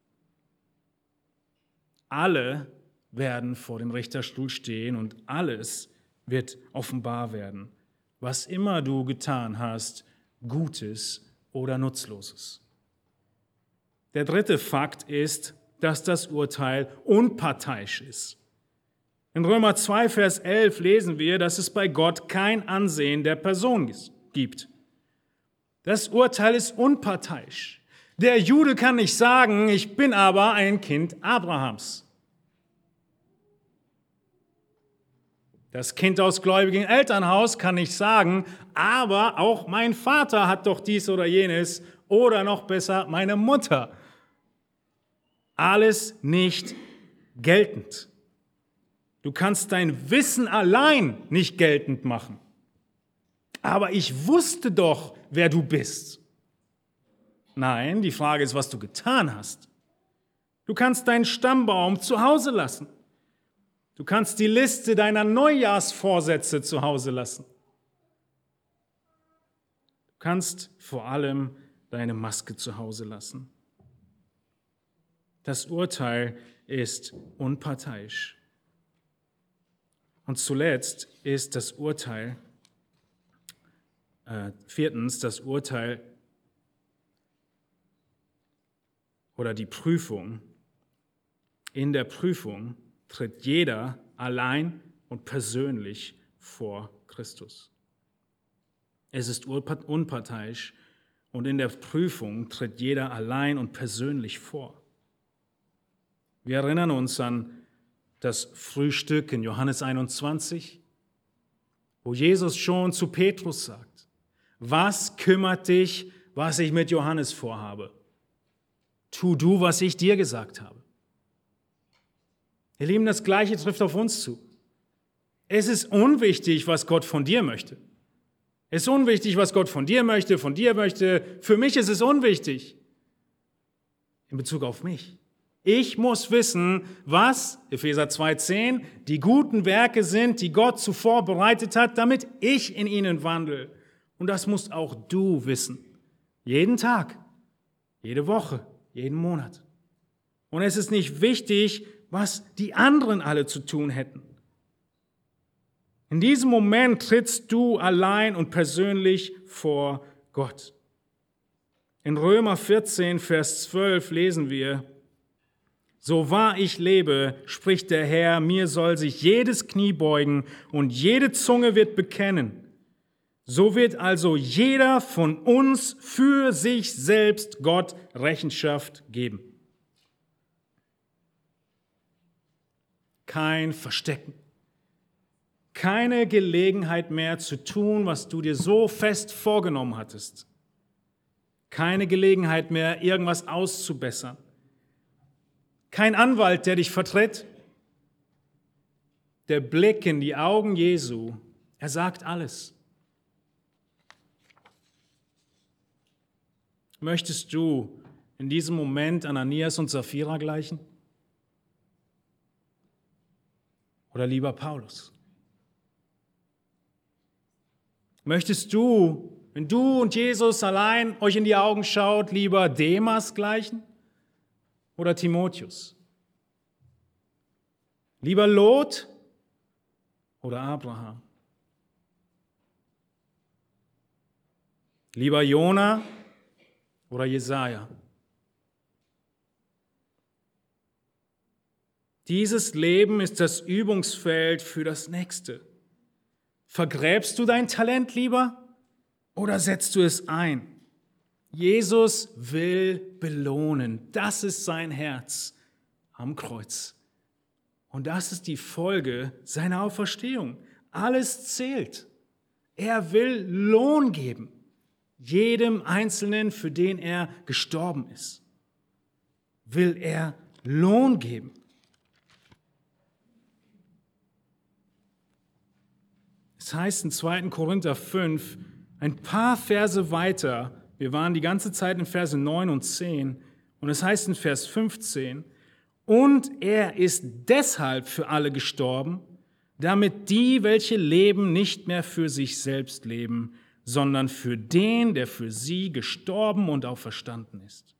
Alle werden vor dem Richterstuhl stehen und alles wird offenbar werden, was immer du getan hast, Gutes oder Nutzloses. Der dritte Fakt ist, dass das Urteil unparteiisch ist. In Römer zwei, Vers elf lesen wir, dass es bei Gott kein Ansehen der Person gibt. Das Urteil ist unparteiisch. Der Jude kann nicht sagen, ich bin aber ein Kind Abrahams. Das Kind aus gläubigem Elternhaus kann nicht sagen, aber auch mein Vater hat doch dies oder jenes oder noch besser meine Mutter. Alles nicht geltend. Du kannst dein Wissen allein nicht geltend machen. Aber ich wusste doch, wer du bist. Nein, die Frage ist, was du getan hast. Du kannst deinen Stammbaum zu Hause lassen. Du kannst die Liste deiner Neujahrsvorsätze zu Hause lassen. Du kannst vor allem deine Maske zu Hause lassen. Das Urteil ist unparteiisch. Und zuletzt ist das Urteil, äh, viertens, das Urteil oder die Prüfung. In der Prüfung tritt jeder allein und persönlich vor Christus. Es ist unparteiisch und in der Prüfung tritt jeder allein und persönlich vor. Wir erinnern uns an das Frühstück in Johannes einundzwanzig, wo Jesus schon zu Petrus sagt: Was kümmert dich, was ich mit Johannes vorhabe? Tu du, was ich dir gesagt habe. Ihr Lieben, das Gleiche trifft auf uns zu. Es ist unwichtig, was Gott von dir möchte. Es ist unwichtig, was Gott von dir möchte, von dir möchte. Für mich ist es unwichtig in Bezug auf mich. Ich muss wissen, was, Epheser zwei zehn, die guten Werke sind, die Gott zuvor bereitet hat, damit ich in ihnen wandle. Und das musst auch du wissen. Jeden Tag, jede Woche, jeden Monat. Und es ist nicht wichtig, was die anderen alle zu tun hätten. In diesem Moment trittst du allein und persönlich vor Gott. In Römer vierzehn, Vers zwölf lesen wir: So wahr ich lebe, spricht der Herr, mir soll sich jedes Knie beugen und jede Zunge wird bekennen. So wird also jeder von uns für sich selbst Gott Rechenschaft geben. Kein Verstecken. Keine Gelegenheit mehr zu tun, was du dir so fest vorgenommen hattest. Keine Gelegenheit mehr, irgendwas auszubessern. Kein Anwalt, der dich vertritt. Der Blick in die Augen Jesu, er sagt alles. Möchtest du in diesem Moment Ananias und Sapphira gleichen? Oder lieber Paulus? Möchtest du, wenn du und Jesus allein euch in die Augen schaut, lieber Demas gleichen oder Timotheus? Lieber Lot oder Abraham? Lieber Jona oder Jesaja? Dieses Leben ist das Übungsfeld für das Nächste. Vergräbst du dein Talent lieber oder setzt du es ein? Jesus will belohnen. Das ist sein Herz am Kreuz. Und das ist die Folge seiner Auferstehung. Alles zählt. Er will Lohn geben. Jedem Einzelnen, für den er gestorben ist, will er Lohn geben. Es heißt in zweiten Korinther fünf, ein paar Verse weiter, wir waren die ganze Zeit in Verse neun und zehn, und es heißt in Vers fünfzehn, und er ist deshalb für alle gestorben, damit die, welche leben, nicht mehr für sich selbst leben, sondern für den, der für sie gestorben und auferstanden ist.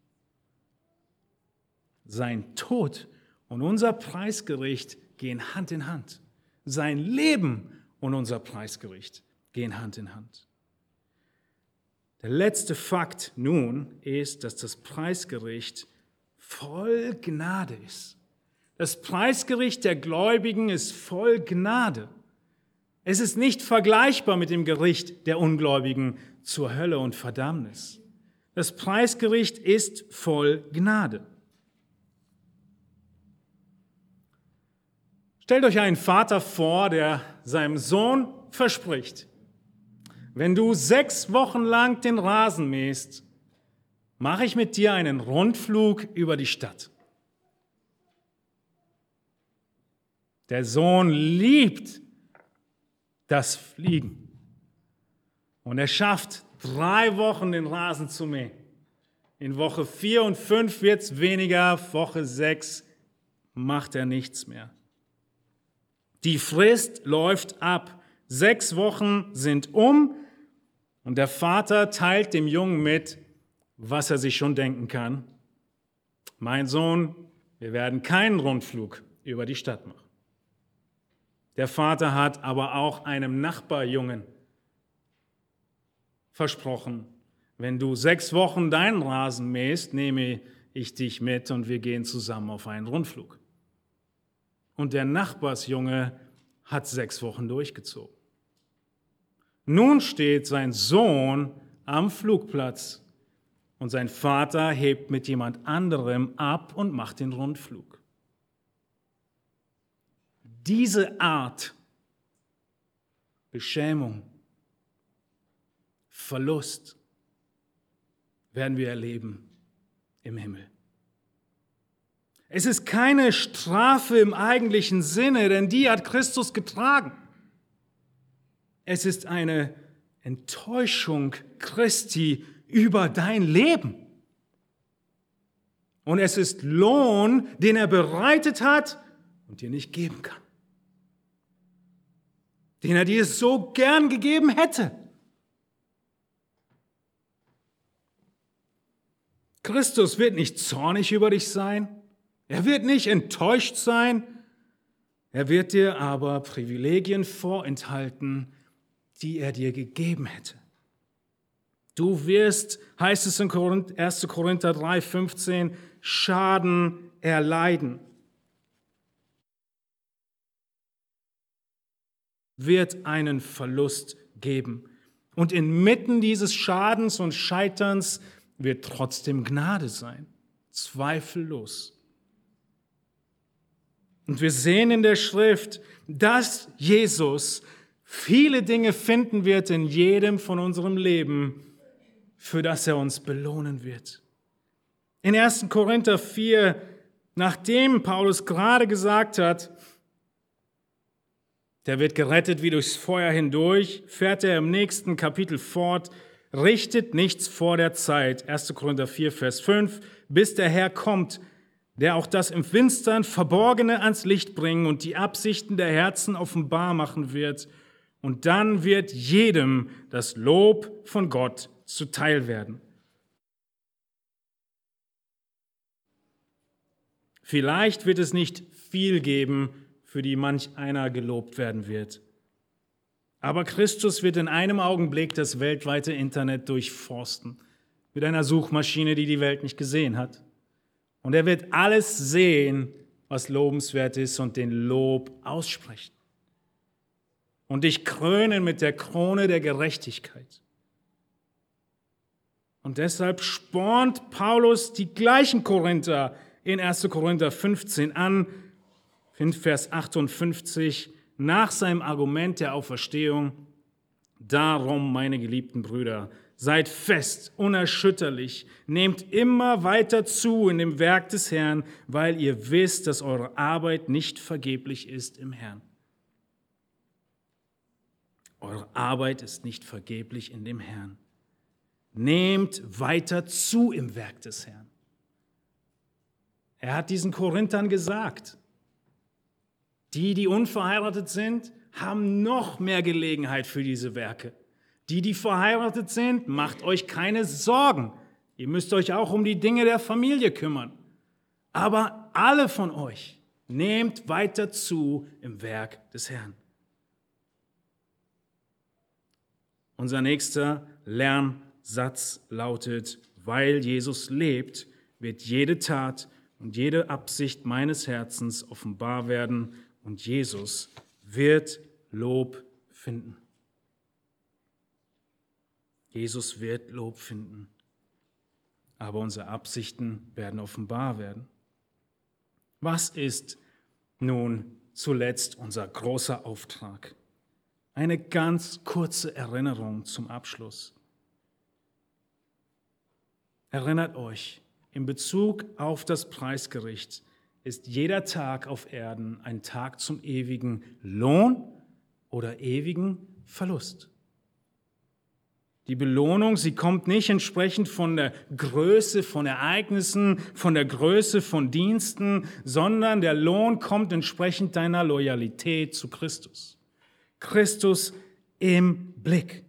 Sein Tod und unser Preisgericht gehen Hand in Hand. Sein Leben und unser Preisgericht gehen Hand in Hand. Der letzte Fakt nun ist, dass das Preisgericht voll Gnade ist. Das Preisgericht der Gläubigen ist voll Gnade. Es ist nicht vergleichbar mit dem Gericht der Ungläubigen zur Hölle und Verdammnis. Das Preisgericht ist voll Gnade. Stellt euch einen Vater vor, der seinem Sohn verspricht: Wenn du sechs Wochen lang den Rasen mähst, mache ich mit dir einen Rundflug über die Stadt. Der Sohn liebt das Fliegen. Und er schafft drei Wochen den Rasen zu mähen. In Woche vier und fünf wird es weniger, Woche sechs macht er nichts mehr. Die Frist läuft ab. Sechs Wochen sind um und der Vater teilt dem Jungen mit, was er sich schon denken kann. Mein Sohn, Wir werden keinen Rundflug über die Stadt machen. Der Vater hat aber auch einem Nachbarjungen versprochen, wenn du sechs Wochen deinen Rasen mähst, nehme ich dich mit und wir gehen zusammen auf einen Rundflug. Und der Nachbarsjunge hat sechs Wochen durchgezogen. Nun steht sein Sohn am Flugplatz und sein Vater hebt mit jemand anderem ab und macht den Rundflug. Diese Art Beschämung, Verlust werden wir erleben im Himmel. Es ist keine Strafe im eigentlichen Sinne, denn die hat Christus getragen. Es ist eine Enttäuschung Christi über dein Leben. Und es ist Lohn, den er bereitet hat und dir nicht geben kann. Den er dir so gern gegeben hätte. Christus wird nicht zornig über dich sein. Er wird nicht enttäuscht sein. Er wird dir aber Privilegien vorenthalten, die er dir gegeben hätte. Du wirst, heißt es in erster Korinther drei, fünfzehn, Schaden erleiden. Wird einen Verlust geben. Und inmitten dieses Schadens und Scheiterns wird trotzdem Gnade sein. Zweifellos. Und wir sehen in der Schrift, dass Jesus viele Dinge finden wird in jedem von unserem Leben, für das er uns belohnen wird. In erster Korinther vier, nachdem Paulus gerade gesagt hat, der wird gerettet wie durchs Feuer hindurch, fährt er im nächsten Kapitel fort, richtet nichts vor der Zeit, erster Korinther vier, Vers fünf, bis der Herr kommt, der auch das im Finstern Verborgene ans Licht bringen und die Absichten der Herzen offenbar machen wird. Und dann wird jedem das Lob von Gott zuteil werden. Vielleicht wird es nicht viel geben, für die manch einer gelobt werden wird. Aber Christus wird in einem Augenblick das weltweite Internet durchforsten, mit einer Suchmaschine, die die Welt nicht gesehen hat. Und er wird alles sehen, was lobenswert ist und den Lob aussprechen. Und dich krönen mit der Krone der Gerechtigkeit. Und deshalb spornt Paulus die gleichen Korinther in erster Korinther fünfzehn an, in Vers achtundfünfzig, nach seinem Argument der Auferstehung: Darum, meine geliebten Brüder, seid fest, unerschütterlich, nehmt immer weiter zu in dem Werk des Herrn, weil ihr wisst, dass eure Arbeit nicht vergeblich ist im Herrn. Eure Arbeit ist nicht vergeblich in dem Herrn. Nehmt weiter zu im Werk des Herrn. Er hat diesen Korinthern gesagt, die, die unverheiratet sind, haben noch mehr Gelegenheit für diese Werke. Die, die verheiratet sind, macht euch keine Sorgen. Ihr müsst euch auch um die Dinge der Familie kümmern. Aber alle von euch, nehmt weiter zu im Werk des Herrn. Unser nächster Lernsatz lautet: Weil Jesus lebt, wird jede Tat und jede Absicht meines Herzens offenbar werden und Jesus wird Lob finden. Jesus wird Lob finden, aber unsere Absichten werden offenbar werden. Was ist nun zuletzt unser großer Auftrag? Eine ganz kurze Erinnerung zum Abschluss. Erinnert euch, in Bezug auf das Preisgericht ist jeder Tag auf Erden ein Tag zum ewigen Lohn oder ewigen Verlust. Die Belohnung, sie kommt nicht entsprechend von der Größe von Ereignissen, von der Größe von Diensten, sondern der Lohn kommt entsprechend deiner Loyalität zu Christus. Christus im Blick.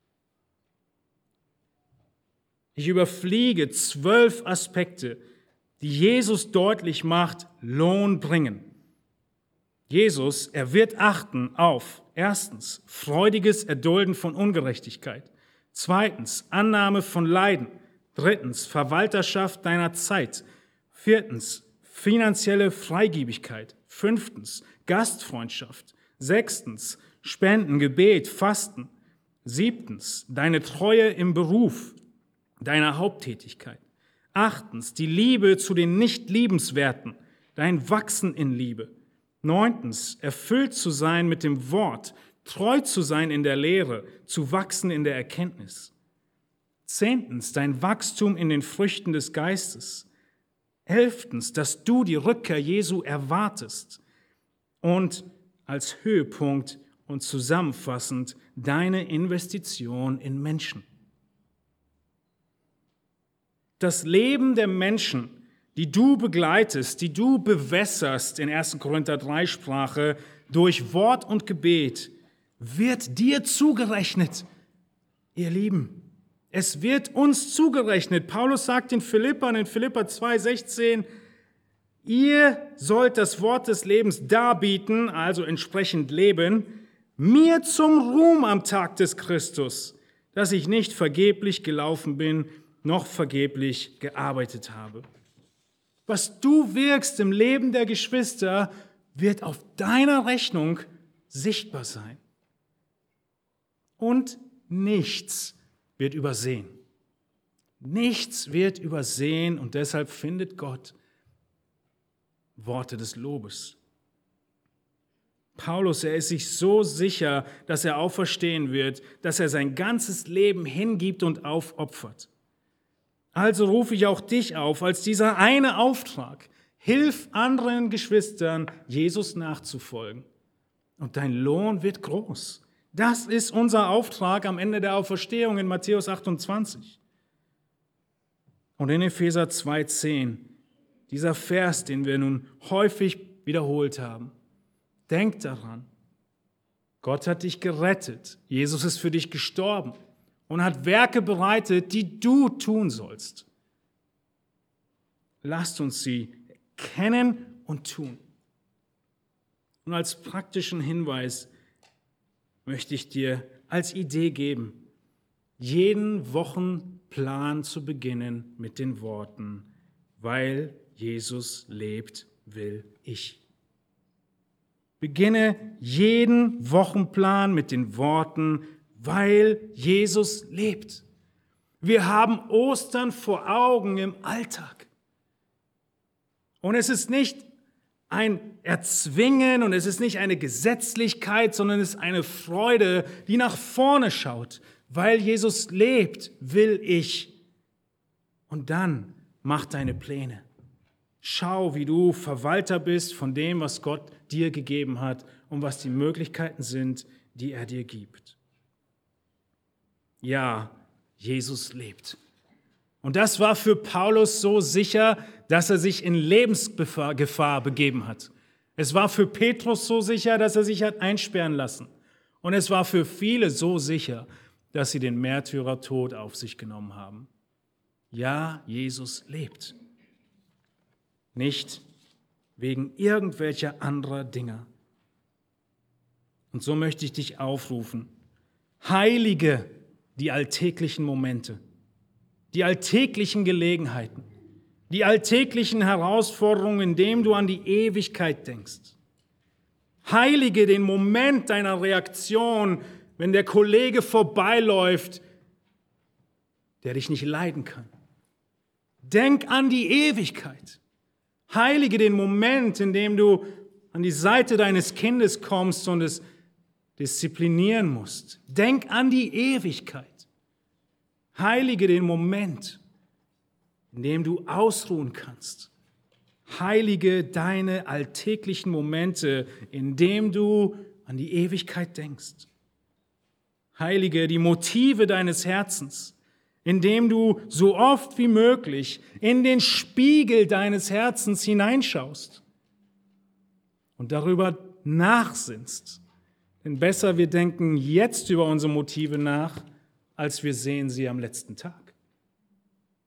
Ich überfliege zwölf Aspekte, die Jesus deutlich macht, Lohn bringen. Jesus, er wird achten auf, erstens, freudiges Erdulden von Ungerechtigkeit, zweitens, Annahme von Leiden, drittens, Verwalterschaft deiner Zeit, viertens, finanzielle Freigebigkeit, fünftens, Gastfreundschaft, sechstens, Spenden, Gebet, Fasten, siebtens, deine Treue im Beruf, deiner Haupttätigkeit, achtens, die Liebe zu den Nicht-Liebenswerten, dein Wachsen in Liebe, neuntens, erfüllt zu sein mit dem Wort, treu zu sein in der Lehre, zu wachsen in der Erkenntnis. Zehntens, dein Wachstum in den Früchten des Geistes. Elftens, dass du die Rückkehr Jesu erwartest. Und als Höhepunkt und zusammenfassend deine Investition in Menschen. Das Leben der Menschen, die du begleitest, die du bewässerst, in erster Korinther drei Sprache, durch Wort und Gebet, wird dir zugerechnet, ihr Lieben. Es wird uns zugerechnet. Paulus sagt in Philippern, in Philipper zwei sechzehn, ihr sollt das Wort des Lebens darbieten, also entsprechend leben, mir zum Ruhm am Tag des Christus, dass ich nicht vergeblich gelaufen bin, noch vergeblich gearbeitet habe. Was du wirkst im Leben der Geschwister, wird auf deiner Rechnung sichtbar sein. Und nichts wird übersehen. Nichts wird übersehen und deshalb findet Gott Worte des Lobes. Paulus, er ist sich so sicher, dass er auferstehen wird, dass er sein ganzes Leben hingibt und aufopfert. Also rufe ich auch dich auf, als dieser eine Auftrag. Hilf anderen Geschwistern, Jesus nachzufolgen. Und dein Lohn wird groß. Das ist unser Auftrag am Ende der Auferstehung in Matthäus achtundzwanzig. Und in Epheser zwei zehn, dieser Vers, den wir nun häufig wiederholt haben. Denk daran, Gott hat dich gerettet. Jesus ist für dich gestorben und hat Werke bereitet, die du tun sollst. Lasst uns sie kennen und tun. Und als praktischen Hinweis möchte ich dir als Idee geben, jeden Wochenplan zu beginnen mit den Worten, weil Jesus lebt, will ich. Beginne jeden Wochenplan mit den Worten, weil Jesus lebt. Wir haben Ostern vor Augen im Alltag. Und es ist nicht ein Erzwingen und es ist nicht eine Gesetzlichkeit, sondern es ist eine Freude, die nach vorne schaut. Weil Jesus lebt, will ich. Und dann mach deine Pläne. Schau, wie du Verwalter bist von dem, was Gott dir gegeben hat und was die Möglichkeiten sind, die er dir gibt. Ja, Jesus lebt. Und das war für Paulus so sicher, dass er sich in Lebensgefahr begeben hat. Es war für Petrus so sicher, dass er sich hat einsperren lassen. Und es war für viele so sicher, dass sie den Märtyrertod auf sich genommen haben. Ja, Jesus lebt. Nicht wegen irgendwelcher anderer Dinge. Und so möchte ich dich aufrufen. Heilige die alltäglichen Momente, die alltäglichen Gelegenheiten, die alltäglichen Herausforderungen, indem du an die Ewigkeit denkst. Heilige den Moment deiner Reaktion, wenn der Kollege vorbeiläuft, der dich nicht leiden kann. Denk an die Ewigkeit. Heilige den Moment, in dem du an die Seite deines Kindes kommst und es disziplinieren musst. Denk an die Ewigkeit. Heilige den Moment, in dem du ausruhen kannst. Heilige deine alltäglichen Momente, in dem du an die Ewigkeit denkst. Heilige die Motive deines Herzens, indem du so oft wie möglich in den Spiegel deines Herzens hineinschaust und darüber nachsinnst. Denn besser, wir denken jetzt über unsere Motive nach, als wir sehen sie am letzten Tag.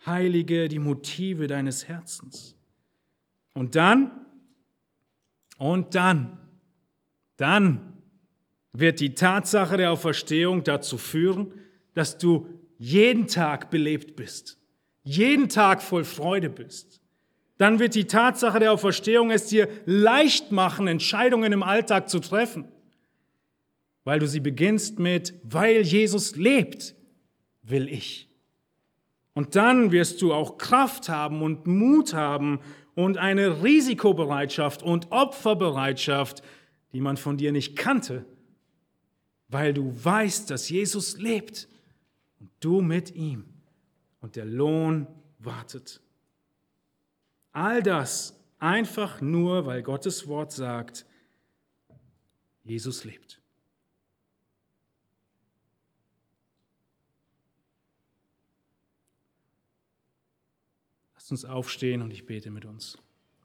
Heilige die Motive deines Herzens. Und dann, und dann, dann wird die Tatsache der Auferstehung dazu führen, dass du jeden Tag belebt bist, jeden Tag voll Freude bist. Dann wird die Tatsache der Auferstehung es dir leicht machen, Entscheidungen im Alltag zu treffen, weil du sie beginnst mit, weil Jesus lebt, will ich. Und dann wirst du auch Kraft haben und Mut haben und eine Risikobereitschaft und Opferbereitschaft, die man von dir nicht kannte, weil du weißt, dass Jesus lebt und du mit ihm und der Lohn wartet. All das einfach nur, weil Gottes Wort sagt, Jesus lebt. Lasst uns aufstehen und ich bete mit uns.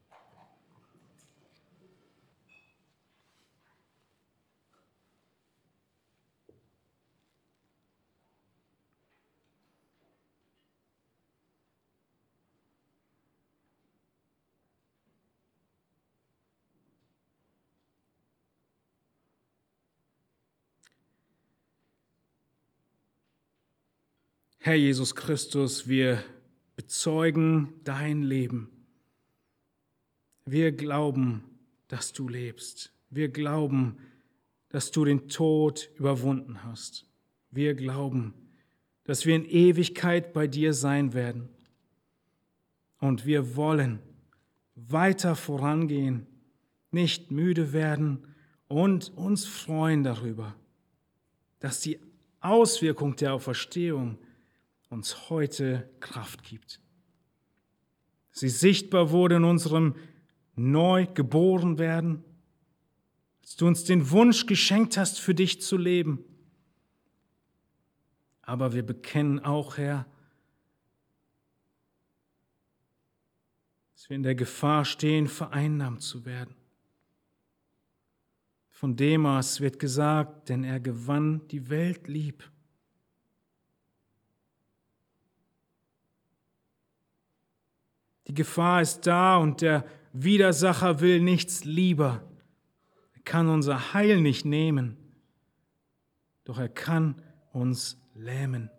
Herr Jesus Christus, wir bezeugen dein Leben. Wir glauben, dass du lebst. Wir glauben, dass du den Tod überwunden hast. Wir glauben, dass wir in Ewigkeit bei dir sein werden. Und wir wollen weiter vorangehen, nicht müde werden und uns freuen darüber, dass die Auswirkung der Auferstehung uns heute Kraft gibt. Sie sichtbar wurde in unserem neu geboren werden, dass du uns den Wunsch geschenkt hast, für dich zu leben. Aber wir bekennen auch, Herr, dass wir in der Gefahr stehen, vereinnahmt zu werden. Von Demas wird gesagt, denn er gewann die Welt lieb. Die Gefahr ist da und der Widersacher will nichts lieber. Er kann unser Heil nicht nehmen, doch er kann uns lähmen.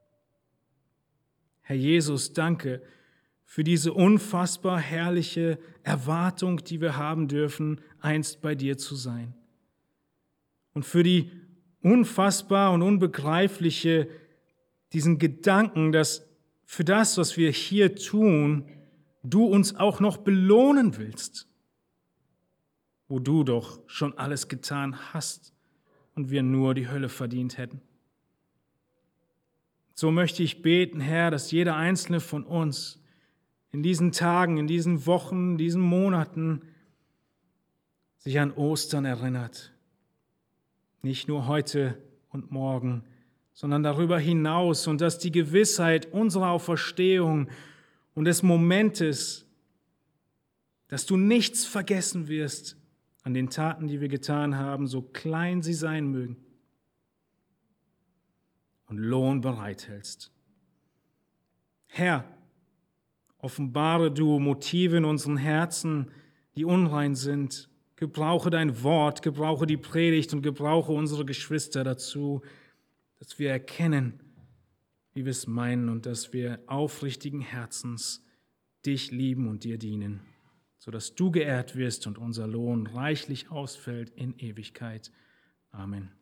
Herr Jesus, danke für diese unfassbar herrliche Erwartung, die wir haben dürfen, einst bei dir zu sein. Und für die unfassbar und unbegreifliche, diesen Gedanken, dass für das, was wir hier tun, du uns auch noch belohnen willst, wo du doch schon alles getan hast und wir nur die Hölle verdient hätten. So möchte ich beten, Herr, dass jeder einzelne von uns in diesen Tagen, in diesen Wochen, in diesen Monaten sich an Ostern erinnert. Nicht nur heute und morgen, sondern darüber hinaus und dass die Gewissheit unserer Auferstehung und des Momentes, dass du nichts vergessen wirst an den Taten, die wir getan haben, so klein sie sein mögen, und Lohn bereithältst. Herr, offenbare du Motive in unseren Herzen, die unrein sind. Gebrauche dein Wort, gebrauche die Predigt und gebrauche unsere Geschwister dazu, dass wir erkennen, wie wir es meinen und dass wir aufrichtigen Herzens dich lieben und dir dienen, sodass du geehrt wirst und unser Lohn reichlich ausfällt in Ewigkeit. Amen.